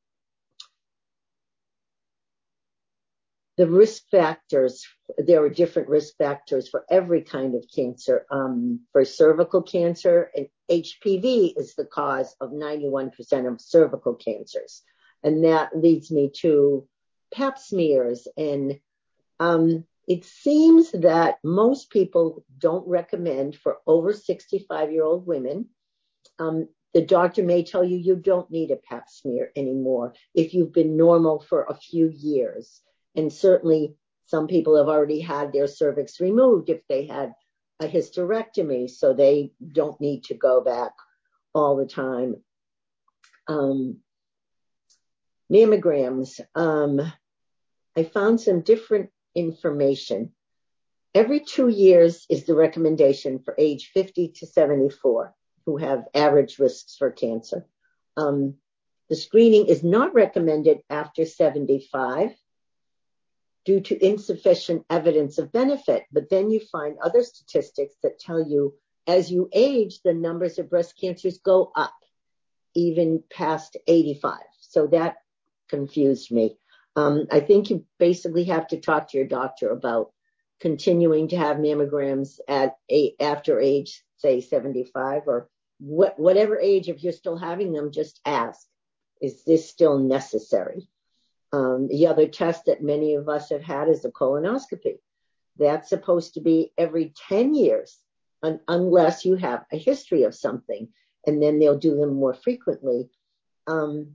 the risk factors, there are different risk factors for every kind of cancer. Um, for cervical cancer, and H P V is the cause of ninety-one percent of cervical cancers. And that leads me to pap smears. And um, it seems that most people don't recommend for over sixty-five-year-old women. Um, the doctor may tell you you don't need a pap smear anymore if you've been normal for a few years. And certainly some people have already had their cervix removed if they had a hysterectomy, so they don't need to go back all the time. Um, mammograms. Um, I found some different information. Every two years is the recommendation for age fifty to seventy-four who have average risks for cancer. Um, the screening is not recommended after seventy-five due to insufficient evidence of benefit. But then you find other statistics that tell you as you age, the numbers of breast cancers go up even past eighty-five. So that confused me. Um, I think you basically have to talk to your doctor about continuing to have mammograms at a, after age, say, seventy-five, or wh- whatever age. If you're still having them, just ask, is this still necessary? Um, the other test that many of us have had is a colonoscopy. That's supposed to be every ten years, un- unless you have a history of something, and then they'll do them more frequently. Um,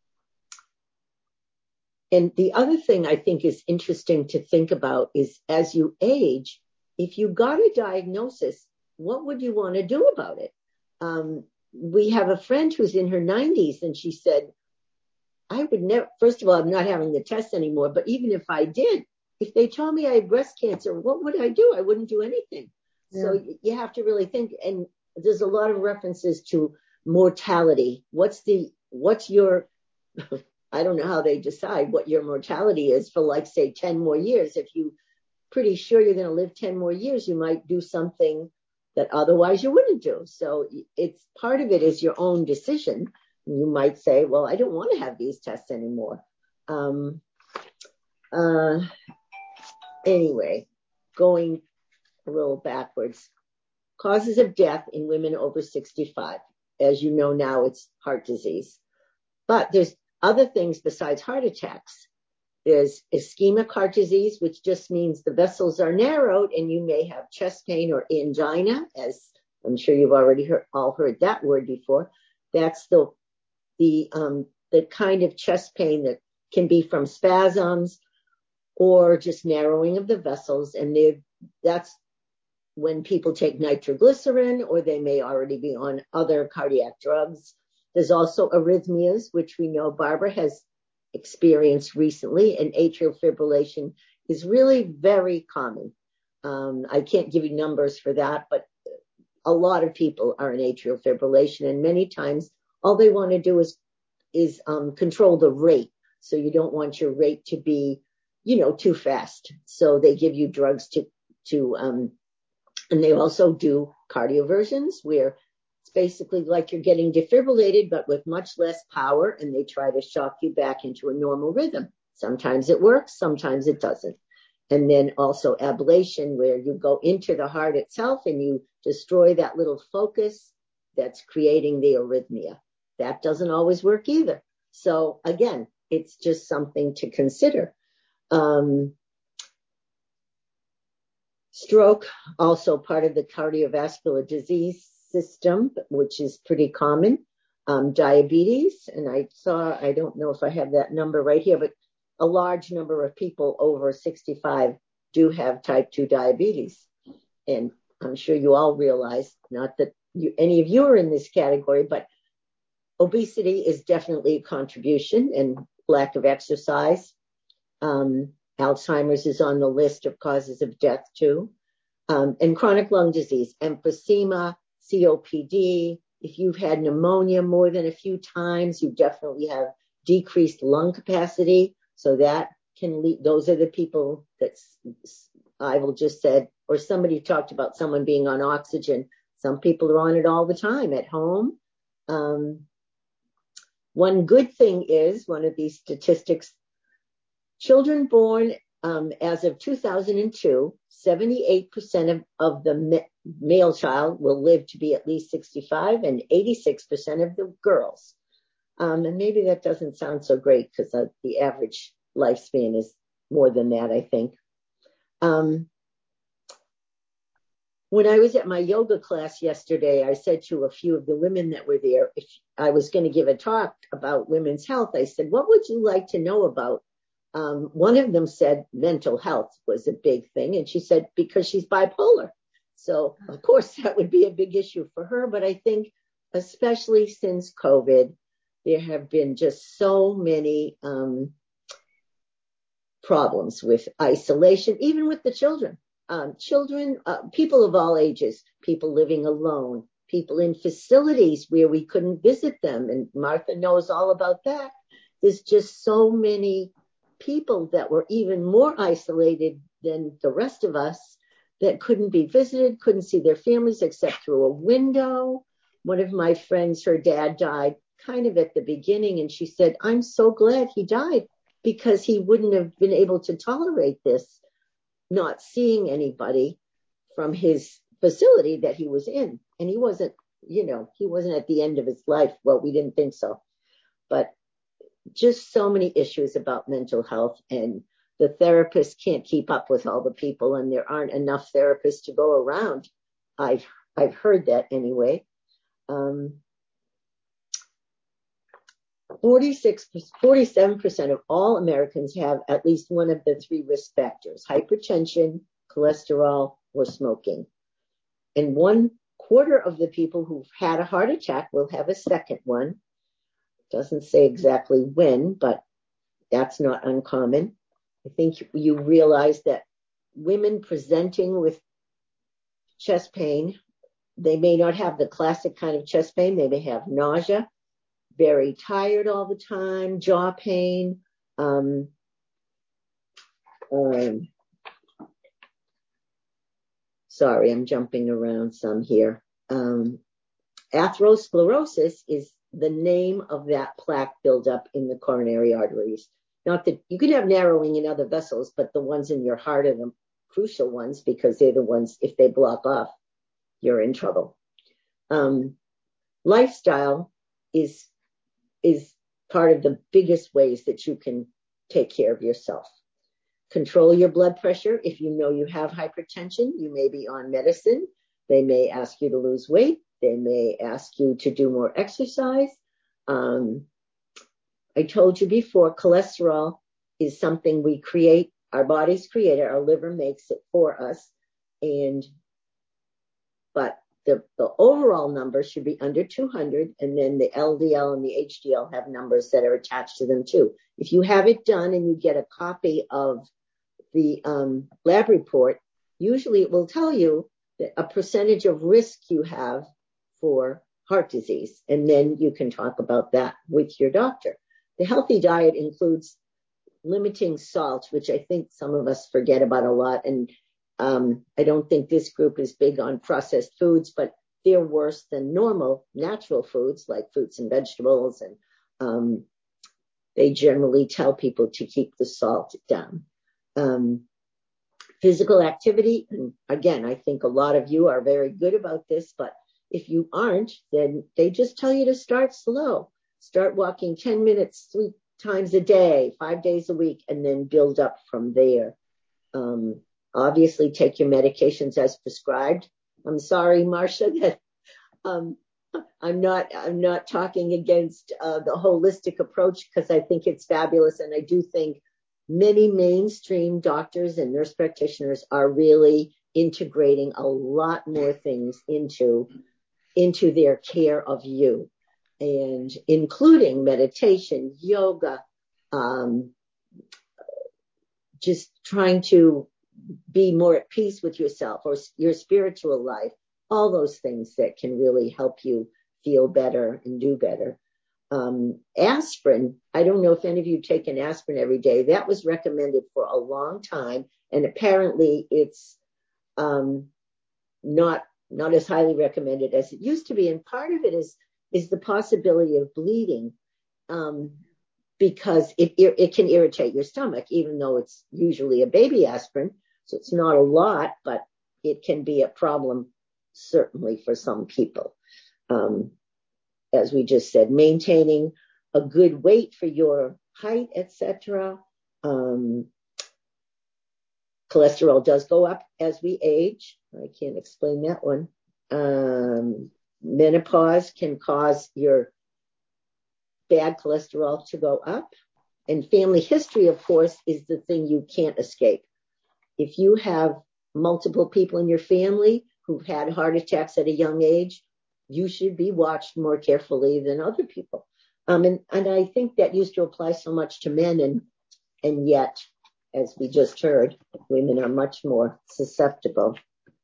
And the other thing I think is interesting to think about is as you age, if you got a diagnosis what would you want to do about it? Um, we have a friend who's in her nineties, and she said, I would never, first of all, I'm not having the test anymore, but even if I did, if they told me I had breast cancer, what would I do? I wouldn't do anything. Yeah. So you have to really think, and there's a lot of references to mortality. What's the, what's your, I don't know how they decide what your mortality is for, like, say, ten more years. If you pretty sure you're going to live ten more years, you might do something that otherwise you wouldn't do. So it's part of it is your own decision. You might say, well, I don't want to have these tests anymore. Um, uh, anyway, going a little backwards. Causes of death in women over sixty-five. As you know now, it's heart disease. But there's other things besides heart attacks. There's ischemic heart disease, which just means the vessels are narrowed and you may have chest pain or angina, as I'm sure you've already heard, all heard that word before. That's the the um, the kind of chest pain that can be from spasms or just narrowing of the vessels. And that's when people take nitroglycerin, or they may already be on other cardiac drugs. There's also arrhythmias, which we know Barbara has experienced recently, and atrial fibrillation is really very common. Um, I can't give you numbers for that, but a lot of people are in atrial fibrillation, and many times all they want to do is is um, control the rate. So you don't want your rate to be, you know, too fast. So they give you drugs to to um, and they also do cardioversions, where it's basically like you're getting defibrillated, but with much less power, and they try to shock you back into a normal rhythm. Sometimes it works, sometimes it doesn't. And then also ablation, where you go into the heart itself and you destroy that little focus that's creating the arrhythmia. That doesn't always work either. So again, it's just something to consider. Um, Stroke, also part of the cardiovascular disease system, which is pretty common. Um, diabetes, and I saw, I don't know if I have that number right here, but a large number of people over sixty-five do have type two diabetes. And I'm sure you all realize, not that you, any of you are in this category, but obesity is definitely a contribution, and lack of exercise. Um, Alzheimer's is on the list of causes of death too. Um, and chronic lung disease, emphysema, C O P D. If you've had pneumonia more than a few times, you definitely have decreased lung capacity. So that can lead, those are the people that I will just said, or somebody talked about someone being on oxygen. Some people are on it all the time at home. Um, one good thing is, one of these statistics, children born um, as of two thousand two, seventy-eight percent of, of the ma- male child will live to be at least sixty-five, and eighty-six percent of the girls. Um, and maybe that doesn't sound so great, because uh, the average lifespan is more than that, I think. Um, when I was at my yoga class yesterday, I said to a few of the women that were there, if I was going to give a talk about women's health, I said, what would you like to know about? Um, one of them said mental health was a big thing. And she said, because she's bipolar. So of course that would be a big issue for her. But I think especially since COVID, there have been just so many um, problems with isolation, even with the children, um, children, uh, people of all ages, people living alone, people in facilities where we couldn't visit them. And Martha knows all about that. There's just so many people that were even more isolated than the rest of us that couldn't be visited, couldn't see their families except through a window. One of my friends, her dad died kind of at the beginning, and she said, I'm so glad he died, because he wouldn't have been able to tolerate this, not seeing anybody from his facility that he was in. And he wasn't, you know, he wasn't at the end of his life. Well, we didn't think so. But just so many issues about mental health, and the therapists can't keep up with all the people, and there aren't enough therapists to go around. I've I've heard that anyway. Um, forty-six, forty-seven percent of all Americans have at least one of the three risk factors: hypertension, cholesterol, or smoking. and one quarter of the people who've had a heart attack will have a second one. Doesn't say exactly when, but that's not uncommon. I think you realize that women presenting with chest pain, they may not have the classic kind of chest pain. They may have nausea, very tired all the time, jaw pain, um, um, sorry, I'm jumping around some here. Um, atherosclerosis is the name of that plaque buildup in the coronary arteries. Not that you can have narrowing in other vessels, but the ones in your heart are the crucial ones because they're the ones, if they block off, you're in trouble. Um, lifestyle is, is part of the biggest ways that you can take care of yourself. Control your blood pressure. If you know you have hypertension, you may be on medicine. They may ask you to lose weight. They may ask you to do more exercise. Um, I told you before, cholesterol is something we create. Our bodies create it. Our liver makes it for us. And, but the, the overall number should be under two hundred. And then the L D L and the H D L have numbers that are attached to them too. If you have it done and you get a copy of the um, lab report, usually it will tell you that a percentage of risk you have for heart disease. And then you can talk about that with your doctor. The healthy diet includes limiting salt, which I think some of us forget about a lot. And um, I don't think this group is big on processed foods, but they're worse than normal natural foods like fruits and vegetables. And um, they generally tell people to keep the salt down. Um, physical activity. And again, I think a lot of you are very good about this, but if you aren't, then they just tell you to start slow. Start walking ten minutes, three times a day, five days a week, and then build up from there. Um, obviously take your medications as prescribed. I'm sorry, Marcia, that, um, I'm not, I'm not talking against, uh, the holistic approach because I think it's fabulous. And I do think many mainstream doctors and nurse practitioners are really integrating a lot more things into, into their care of you, and including meditation, yoga, um, just trying to be more at peace with yourself or your spiritual life, all those things that can really help you feel better and do better. Um, aspirin, I don't know if any of you take an aspirin every day. That was recommended for a long time, and apparently it's um, not not as highly recommended as it used to be. And part of it is is the possibility of bleeding, um, because it it can irritate your stomach, even though it's usually a baby aspirin, so it's not a lot, but it can be a problem certainly for some people. Um, as we just said, maintaining a good weight for your height, et cetera. Um, cholesterol does go up as we age. I can't explain that one. Um, menopause can cause your bad cholesterol to go up. And family history, of course, is the thing you can't escape. If you have multiple people in your family who've had heart attacks at a young age, you should be watched more carefully than other people. Um, and, and I think that used to apply so much to men, and and yet, as we just heard, women are much more susceptible.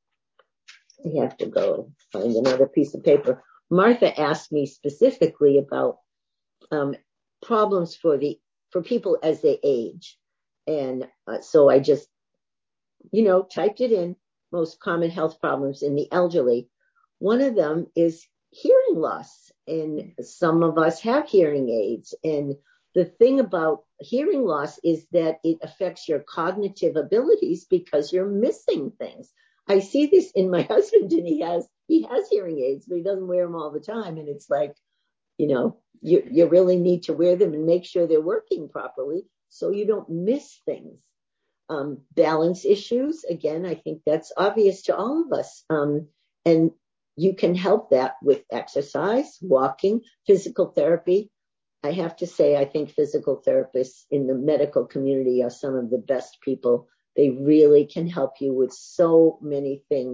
I have to go find another piece of paper. Martha asked me specifically about um, problems for the for people as they age, and uh, so I just, you know, typed it in. Most common health problems in the elderly. One of them is hearing loss, and some of us have hearing aids. And the thing about hearing loss is that it affects your cognitive abilities because you're missing things. I see this in my husband, and he has he has hearing aids, but he doesn't wear them all the time. And it's like, you know, you you really need to wear them and make sure they're working properly so you don't miss things. Um, balance issues, again, I think that's obvious to all of us. Um, and you can help that with exercise, walking, physical therapy. I have to say, I think physical therapists in the medical community are some of the best people. They really can help you with so many things.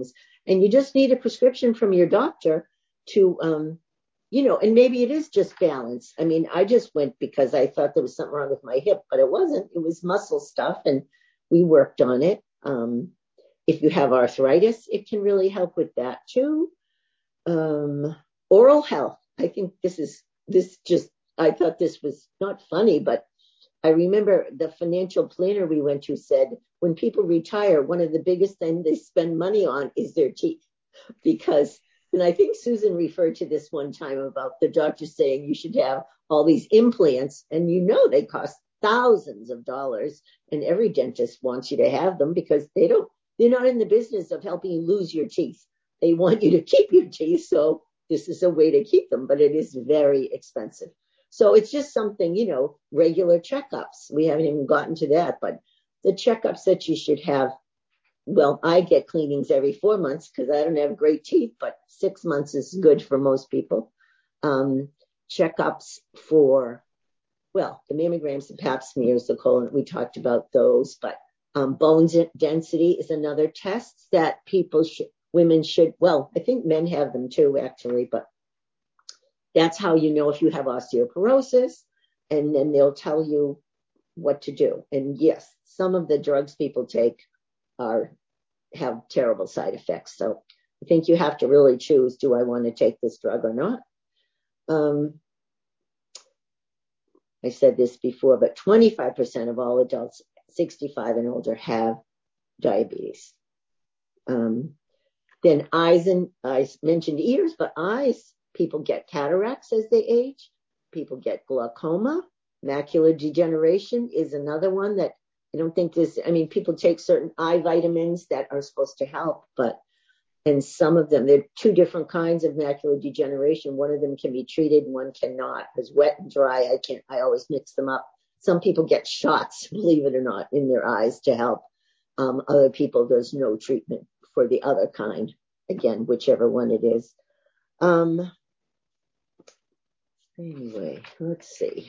And you just need a prescription from your doctor to, um, you know, and maybe it is just balance. I mean, I just went because I thought there was something wrong with my hip, but it wasn't. It was muscle stuff, and we worked on it. Um, if you have arthritis, it can really help with that too. Um, oral health. I think this is, this just, I thought this was not funny, but I remember the financial planner we went to said, when people retire, one of the biggest things they spend money on is their teeth. Because, and I think Susan referred to this one time about the doctor saying you should have all these implants, and you know they cost thousands of dollars, and every dentist wants you to have them because they don't, they're not in the business of helping you lose your teeth. They want you to keep your teeth, so this is a way to keep them, but it is very expensive. So it's just something, you know, regular checkups. We haven't even gotten to that, but the checkups that you should have. Well, I get cleanings every four months because I don't have great teeth, but six months is good for most people. Um, checkups for, well, the mammograms, the pap smears, the colon, we talked about those, but um, bone density is another test that people should, women should, well, I think men have them too, actually, but that's how you know if you have osteoporosis, and then they'll tell you what to do. And yes, some of the drugs people take are have terrible side effects. So I think you have to really choose, do I want to take this drug or not? Um, I said this before, but twenty-five percent of all adults sixty-five and older have diabetes. Um, then eyes, and I mentioned ears, but eyes, people get cataracts as they age. People get glaucoma. Macular degeneration is another one that I don't think this, I mean, people take certain eye vitamins that are supposed to help, but, and some of them, there are two different kinds of macular degeneration. One of them can be treated, one cannot. There's wet and dry. I can't, I always mix them up. Some people get shots, believe it or not, in their eyes to help. Um, other people, there's no treatment for the other kind. Again, whichever one it is. Um, anyway, let's see.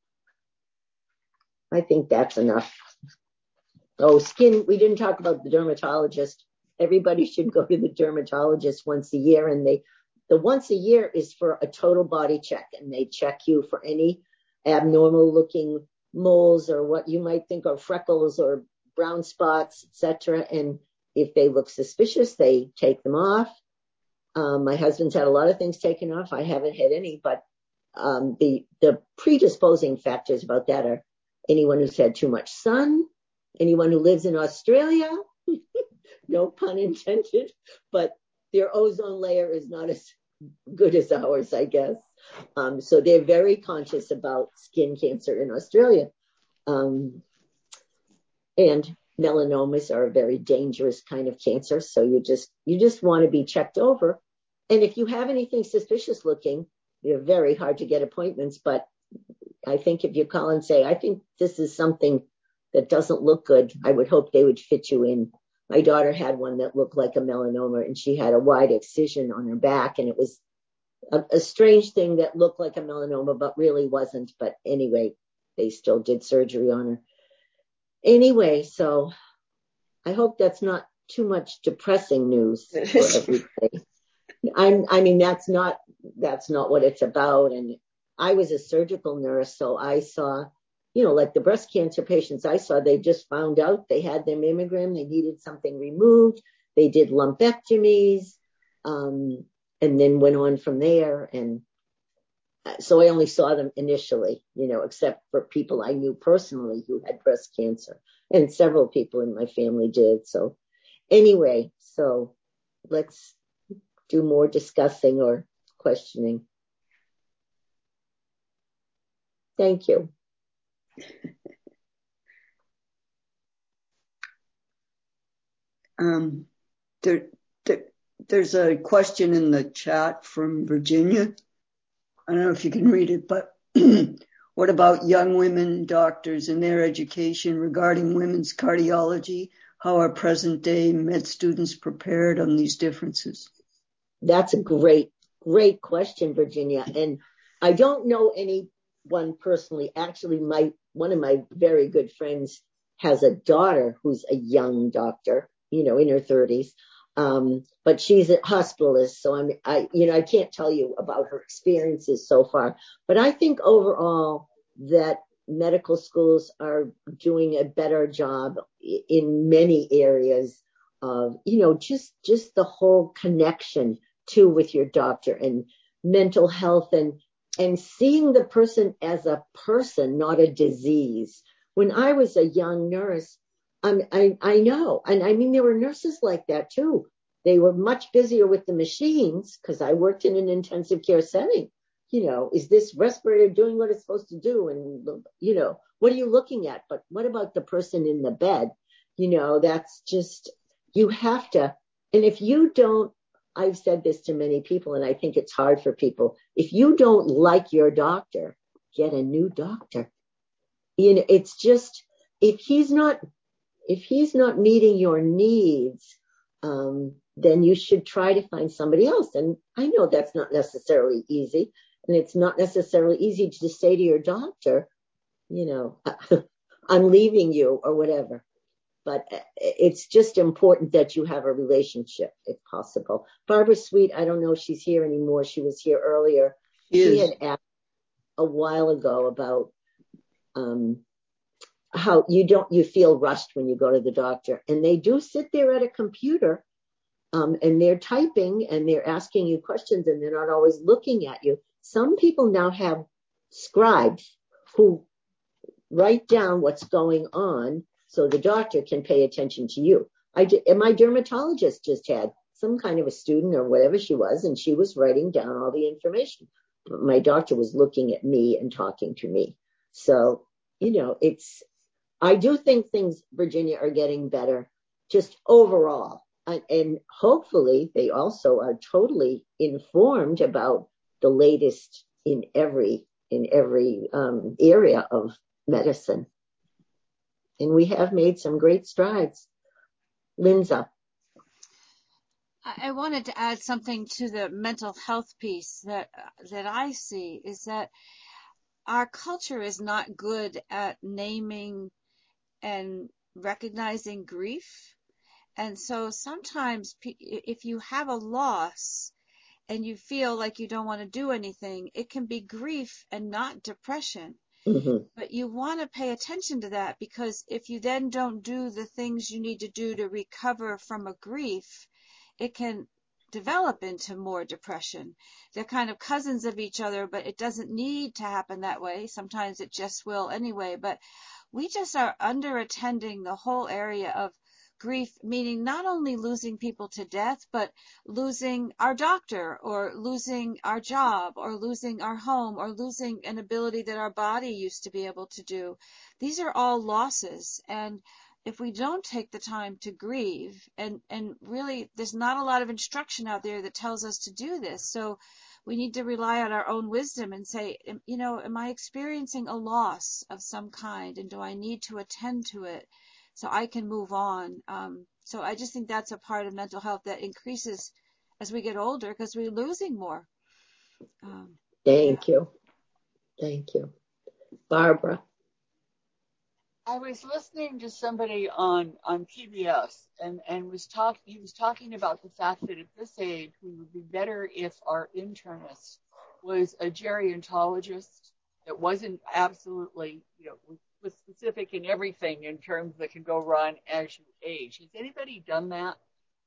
I think that's enough. Oh, skin, we didn't talk about the dermatologist. Everybody should go to the dermatologist once a year, and they, the once a year is for a total body check, and they check you for any abnormal looking moles or what you might think are freckles or brown spots, et cetera. And if they look suspicious, they take them off. Um, my husband's had a lot of things taken off. I haven't had any, but um, the, the predisposing factors about that are anyone who's had too much sun, anyone who lives in Australia, no pun intended, but their ozone layer is not as good as ours, I guess. Um, so they're very conscious about skin cancer in Australia. Um, and melanomas are a very dangerous kind of cancer. So you just, you just want to be checked over. And if you have anything suspicious looking, they're very hard to get appointments. But I think if you call and say, I think this is something that doesn't look good, I would hope they would fit you in. My daughter had one that looked like a melanoma, and she had a wide excision on her back, and it was a, a strange thing that looked like a melanoma, but really wasn't. But anyway, they still did surgery on her. Anyway, so I hope that's not too much depressing news for everybody. I'm, I mean, that's not, that's not what it's about. And I was a surgical nurse, so I saw, you know, like the breast cancer patients I saw, they just found out they had their mammogram, they needed something removed, they did lumpectomies, um, and then went on from there. And so I only saw them initially, you know, except for people I knew personally who had breast cancer, and several people in my family did. So anyway, so let's do more discussing or questioning. Thank you. Um, there, there, there's a question in the chat from Virginia. I don't know if you can read it, but what about young women doctors and their education regarding women's cardiology? How are present day med students prepared on these differences? That's a great, great question, Virginia. And I don't know anyone personally. Actually, my one of my very good friends has a daughter who's a young doctor, you know, in her thirties. Um, but she's a hospitalist, so I'm, I, you know, I can't tell you about her experiences so far. But I think overall that medical schools are doing a better job in many areas of, you know, just, just the whole connection too with your doctor and mental health and, and seeing the person as a person, not a disease. When I was a young nurse, um, I, I know, and I mean, there were nurses like that too. They were much busier with the machines because I worked in an intensive care setting. You know, is this respirator doing what it's supposed to do? And, you know, what are you looking at? But what about the person in the bed? You know, that's just, you have to. And if you don't, I've said this to many people, and I think it's hard for people. If you don't like your doctor, get a new doctor. You know, it's just, if he's not, if he's not meeting your needs, um, then you should try to find somebody else. And I know that's not necessarily easy. And it's not necessarily easy to say to your doctor, you know, I'm leaving you or whatever. But it's just important that you have a relationship if possible. Barbara Sweet, I don't know if she's here anymore. She was here earlier. She, she had asked a while ago about um, how you don't, you feel rushed when you go to the doctor. And they do sit there at a computer um, and they're typing and they're asking you questions and they're not always looking at you. Some people now have scribes who write down what's going on so the doctor can pay attention to you. I did, and my dermatologist just had some kind of a student or whatever she was, and she was writing down all the information. But my doctor was looking at me and talking to me. So, you know, it's, I do think things, Virginia, are getting better just overall. And, and hopefully they also are totally informed about the latest in every, in every um, area of medicine. And we have made some great strides. Linza. I wanted to add something to the mental health piece that that I see is that our culture is not good at naming and recognizing grief. And so sometimes if you have a loss and you feel like you don't want to do anything, it can be grief and not depression. Mm-hmm. But you want to pay attention to that, because if you then don't do the things you need to do to recover from a grief, it can develop into more depression. They're kind of cousins of each other, but it doesn't need to happen that way. Sometimes it just will anyway. But we just are under attending the whole area of grief, meaning not only losing people to death, but losing our doctor or losing our job or losing our home or losing an ability that our body used to be able to do. These are all losses. And if we don't take the time to grieve, and, and really there's not a lot of instruction out there that tells us to do this. So we need to rely on our own wisdom and say, you know, am I experiencing a loss of some kind, and do I need to attend to it so I can move on? Um, so I just think that's a part of mental health that increases as we get older because we're losing more. Um, Thank yeah. you. Thank you. Barbara. I was listening to somebody on, on P B S and, and was talk, he was talking about the fact that at this age, we would be better if our internist was a gerontologist that wasn't absolutely, you know, was specific in everything in terms that can go wrong as you age. Has anybody done that?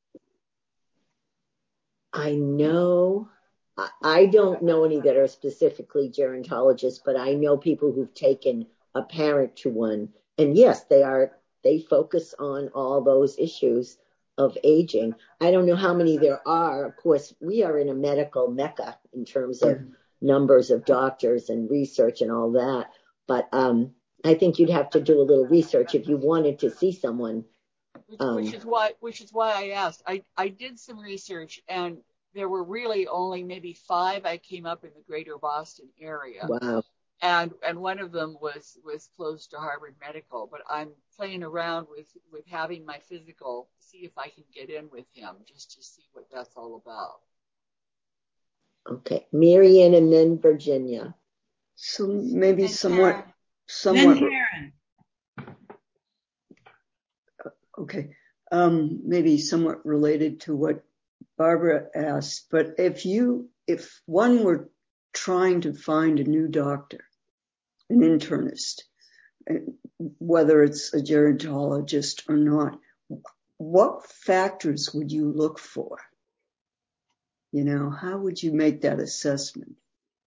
I know, I don't know any that are specifically gerontologists, but I know people who've taken a parent to one. And yes, they are, they focus on all those issues of aging. I don't know how many there are. Of course, we are in a medical mecca in terms of numbers of doctors and research and all that. But um, I think you'd have to do a little research if you wanted to see someone. Which, Um, which is why, which is why I asked. I, I did some research, and there were really only maybe five I came up in the greater Boston area. Wow. And and one of them was, was close to Harvard Medical, but I'm playing around with, with having my physical, see if I can get in with him just to see what that's all about. Okay. Marianne and then Virginia. So maybe And somewhat, Karen. somewhat. Then Karen. Okay. um, maybe somewhat related to what Barbara asked, but if you, if one were trying to find a new doctor, an internist, whether it's a gerontologist or not, what factors would you look for? You know, how would you make that assessment?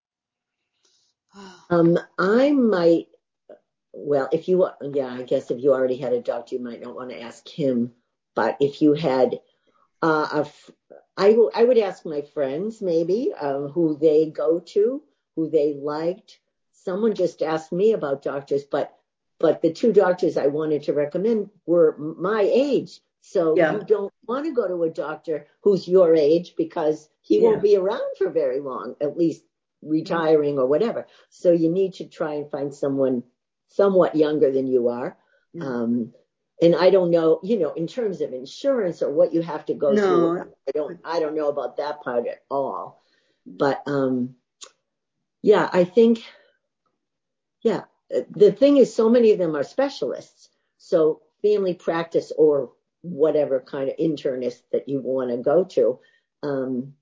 Um, I might, well, if you, yeah, I guess if you already had a doctor, you might not want to ask him. But if you had, uh, a, I, w- I would ask my friends maybe um, who they go to, who they liked. Someone just asked me about doctors, but but the two doctors I wanted to recommend were my age. So Yeah. you don't want to go to a doctor who's your age because he Yeah. won't be around for very long, at least retiring or whatever. So you need to try and find someone somewhat younger than you are. Yeah. Um, and I don't know, you know, in terms of insurance or what you have to go No. through, I don't, I don't know about that part at all. But, um, yeah, I think, yeah, the thing is so many of them are specialists. So family practice or whatever kind of internist that you want to go to. Um,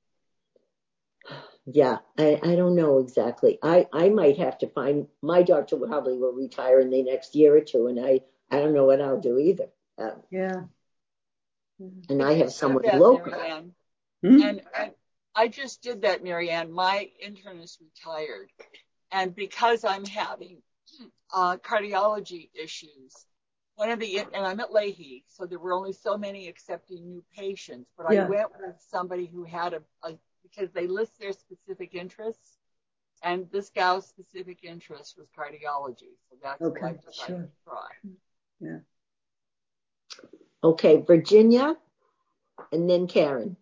yeah, I, I don't know exactly. I, I might have to find, my doctor probably will retire in the next year or two. And I, I don't know what I'll do either. Um, Yeah. And I I have just did someone that, local. Marianne. Hmm? And, and I just did that, Marianne. My internist retired. And because I'm having uh, cardiology issues, one of the, and I'm at Leahy, so there were only so many accepting new patients, but Yeah. I went with somebody who had a, a, because they list their specific interests, and this gal's specific interest was cardiology. So that's Okay, what I decided sure. to try. Yeah. Okay, Virginia, and then Karen.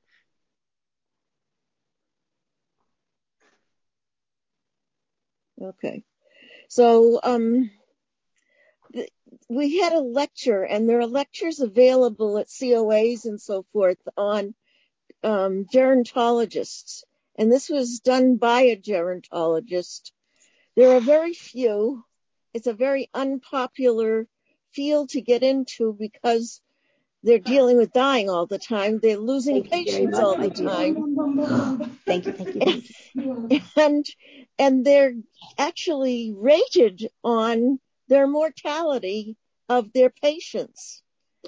Okay. So, um, th- we had a lecture, and there are lectures available at C O As and so forth on um, gerontologists. And this was done by a gerontologist. There are very few. It's a very unpopular field to get into because they're dealing with dying all the time. They're losing Thank you very patients much. all I the do. time. Thank you, thank you, thank you. And, and they're actually rated on their mortality of their patients.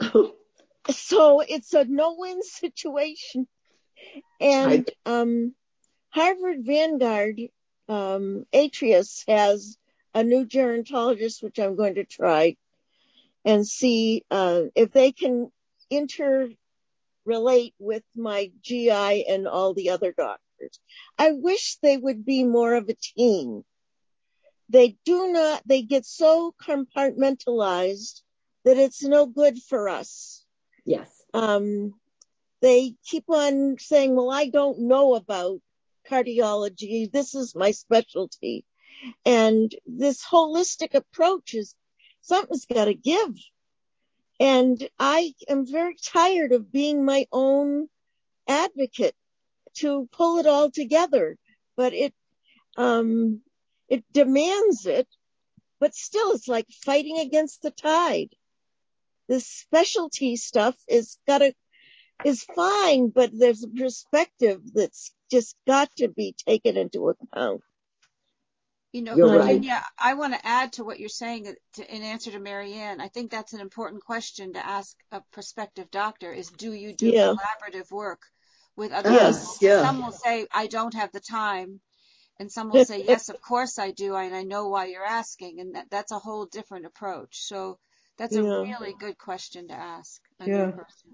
So it's a no-win situation. And um, Harvard Vanguard, um, Atrius has a new gerontologist, which I'm going to try and see uh, if they can interrelate with my G I and all the other doctors. I wish they would be more of a team. They do not, they get so compartmentalized that it's no good for us. Yes. Um, they keep on saying, well, I don't know about cardiology. This is my specialty. And this holistic approach is something's got to give. And I am very tired of being my own advocate to pull it all together. But it, um, it demands it. But still, it's like fighting against the tide. This specialty stuff is gotta, is fine, but there's a perspective that's just got to be taken into account. You know, You're Um, right. Virginia, I want to add to what you're saying to, in answer to Marianne. I think that's an important question to ask a prospective doctor is, do you do Yeah. collaborative work with other Yes. people? Yeah. Some will say, I don't have the time. And some will say, yes, of course I do. And I know why you're asking. And that, that's a whole different approach. So that's a Yeah. really good question to ask a Yeah. new person.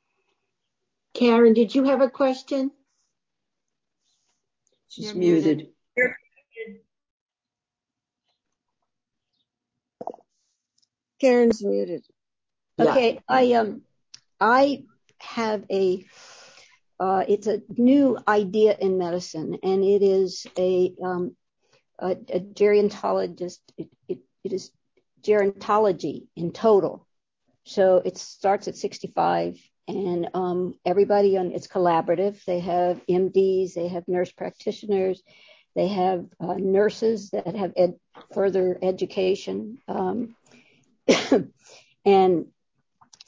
Karen, did you have a question? She's You're muted. muted. Karen's muted. Yeah. Okay, I um, I have a, uh, it's a new idea in medicine, and it is a um, a, a gerontologist. It, it it is gerontology in total. So it starts at sixty-five, and um, everybody on it's collaborative. They have M Ds, they have nurse practitioners, they have uh, nurses that have ed, further education. Um, And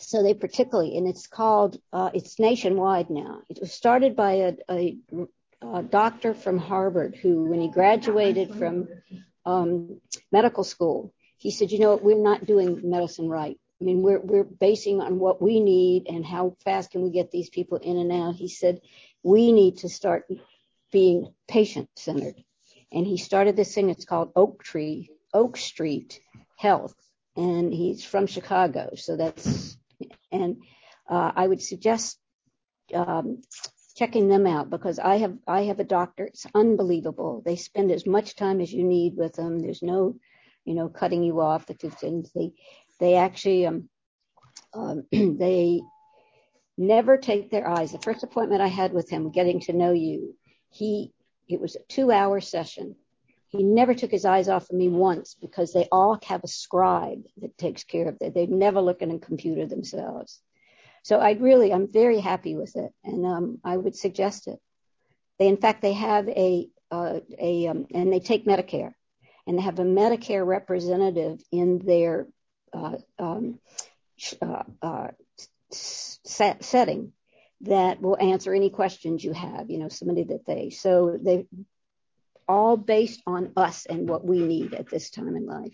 So they particularly, and it's called, uh, it's nationwide now. It was started by a, a, a doctor from Harvard who, when he graduated from um, medical school, he said, you know, we're not doing medicine right. I mean, we're we're basing on what we need and how fast can we get these people in and out. He said, we need to start being patient-centered. And he started this thing, it's called Oak Tree, Oak Street Health. And he's from Chicago. So that's, and uh, I would suggest um, checking them out, because I have I have a doctor. It's unbelievable. They spend as much time as you need with them. There's no, you know, cutting you off. The two things. They they actually um, um they never take their eyes. The first appointment I had with him, getting to know you, he it was a two-hour session. He never took his eyes off of me once, because they all have a scribe that takes care of it. They never look at a computer themselves. So I really, I'm very happy with it, and um, I would suggest it. They, in fact, they have a, uh, a um, and they take Medicare, and they have a Medicare representative in their uh, um, uh, uh, set, setting that will answer any questions you have, you know, somebody that they, so they all based on us and what we need at this time in life.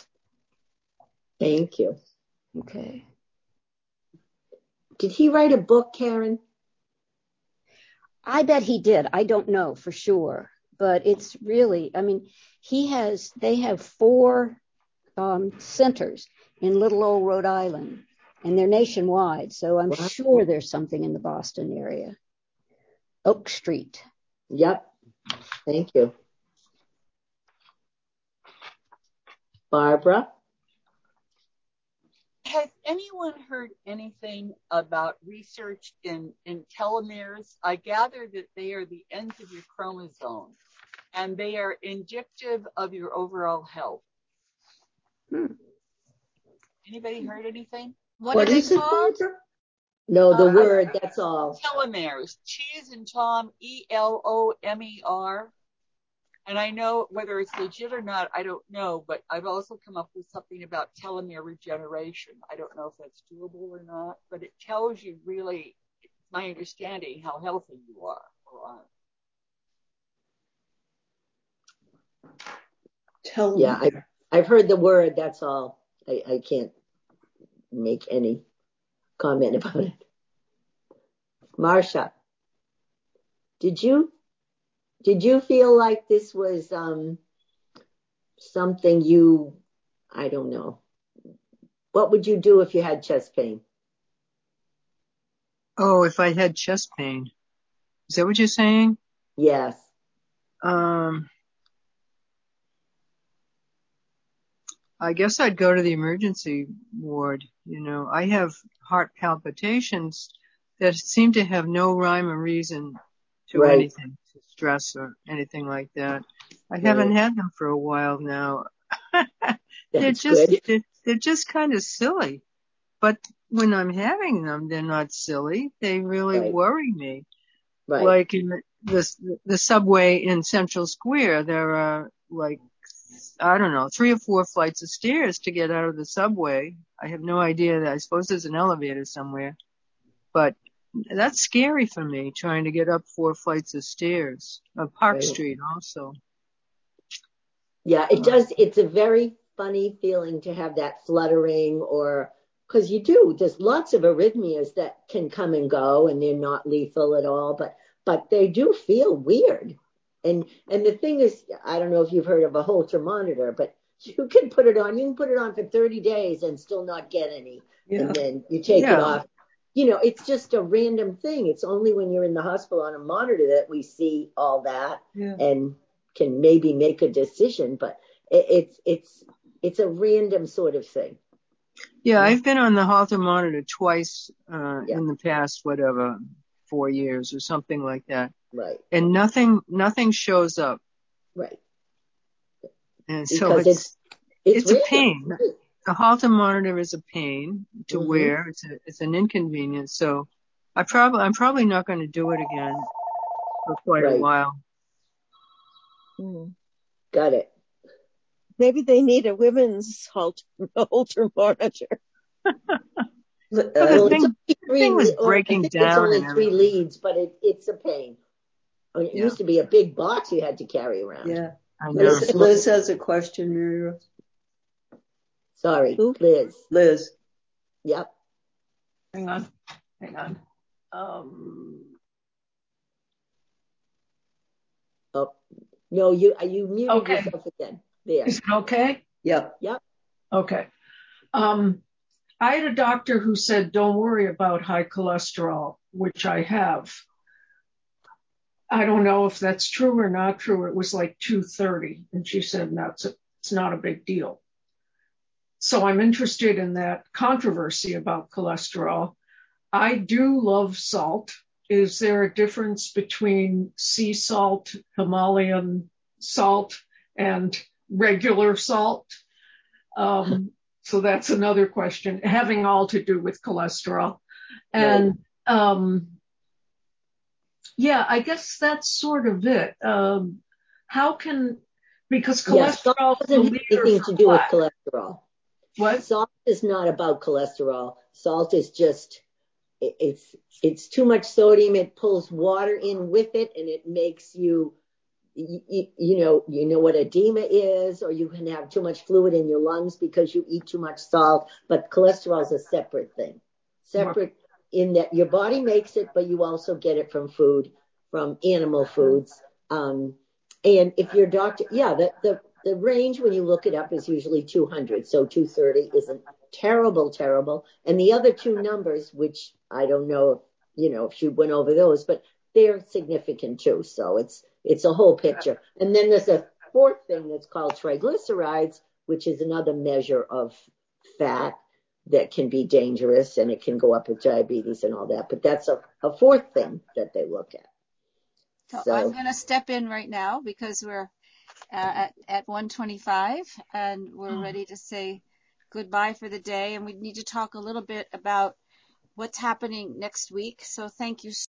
Thank you. Okay. Did he write a book, Karen? I bet he did. I don't know for sure, but it's really, I mean, he has, they have four um, centers in little old Rhode Island, and they're nationwide. So I'm wow. sure there's something in the Boston area. Oak Street. Yep. Thank you. Barbara? Has anyone heard anything about research in, in telomeres? I gather that they are the ends of your chromosome, and they are indicative of your overall health. Hmm. Anybody heard anything? What, what are they is called? It, no, the uh, word, uh, that's all. Telomeres. Cheese and Tom, E L O M E R. And I know whether it's legit or not, I don't know, but I've also come up with something about telomere regeneration. I don't know if that's doable or not, but it tells you really, it's my understanding, how healthy you are or aren't. Telomere. Yeah, I've, I've heard the word, that's all. I, I can't make any comment about it. Marsha, did you Did you feel like this was um, something you, I don't know, what would you do if you had chest pain? Oh, if I had chest pain. Is that what you're saying? Yes. Um, I guess I'd go to the emergency ward. You know, I have heart palpitations that seem to have no rhyme or reason to right. anything, to stress or anything like that. I right. haven't had them for a while now. they're just they're, they're just kind of silly. But when I'm having them, they're not silly. They really right. worry me. Right. Like in the, the the subway in Central Square, there are like I don't know three or four flights of stairs to get out of the subway. I have no idea. That I suppose there's an elevator somewhere, but that's scary for me, trying to get up four flights of stairs. Uh, Park right. Street also. Yeah, it does. It's a very funny feeling to have that fluttering, or because you do. There's lots of arrhythmias that can come and go, and they're not lethal at all, but but they do feel weird. And and the thing is, I don't know if you've heard of a Holter monitor, but you can put it on. You can put it on for thirty days and still not get any, yeah. and then you take yeah. it off. You know, it's just a random thing. It's only when you're in the hospital on a monitor that we see all that yeah. and can maybe make a decision. But it, it's it's it's a random sort of thing. Yeah, yeah. I've been on the Holter monitor twice uh, yeah. in the past, whatever, four years or something like that. Right. And nothing nothing shows up. Right. And so because it's it's, it's a pain. Right. The Holter monitor is a pain to mm-hmm. wear. It's a, it's an inconvenience. So I probably, I'm probably not going to do it again for quite right. a while. Mm. Got it. Maybe they need a women's Holter, Holter monitor. Uh, Well, the well, thing, it's only the three, thing was le- or I breaking think it's down only and three everything. leads, but it, it's a pain. I mean, it Yeah. used to be a big box you had to carry around. Yeah. I know. Liz, Liz has a question, Mary Rose. Sorry, Who? Liz. Liz. Yep. Hang on. Hang on. Um, Oh, no, you you muted Okay. yourself again. There. is it okay? Yep. Yep. Okay. Um, I had a doctor who said, don't worry about high cholesterol, which I have. I don't know if that's true or not true. It was like two thirty. And she said, no, it's, a, it's not a big deal. So I'm interested in that controversy about cholesterol. I do love salt. Is there a difference between sea salt, Himalayan salt, and regular salt? Um, so that's another question, having all to do with cholesterol. And right. um, yeah, I guess that's sort of it. Um, how can, because Yeah, cholesterol salt is the doesn't have leader anything for to do plaque. with cholesterol. What? Salt is not about cholesterol. Salt is just, it, it's it's too much sodium. It pulls water in with it, and it makes you, you, you know, you know what edema is, or you can have too much fluid in your lungs because you eat too much salt. But cholesterol is a separate thing, separate in that your body makes it, but you also get it from food, from animal foods. Um, and if your doctor, yeah, the, the, the range when you look it up is usually two hundred. So two thirty isn't terrible, terrible. And the other two numbers, which I don't know, if, you know, if she went over those, but they're significant too. So it's, it's a whole picture. And then there's a fourth thing that's called triglycerides, which is another measure of fat that can be dangerous, and it can go up with diabetes and all that. But that's a, a fourth thing that they look at. So, So I'm going to step in right now because we're uh, at, at one twenty-five and we're ready to say goodbye for the day. And we need to talk a little bit about what's happening next week. So thank you so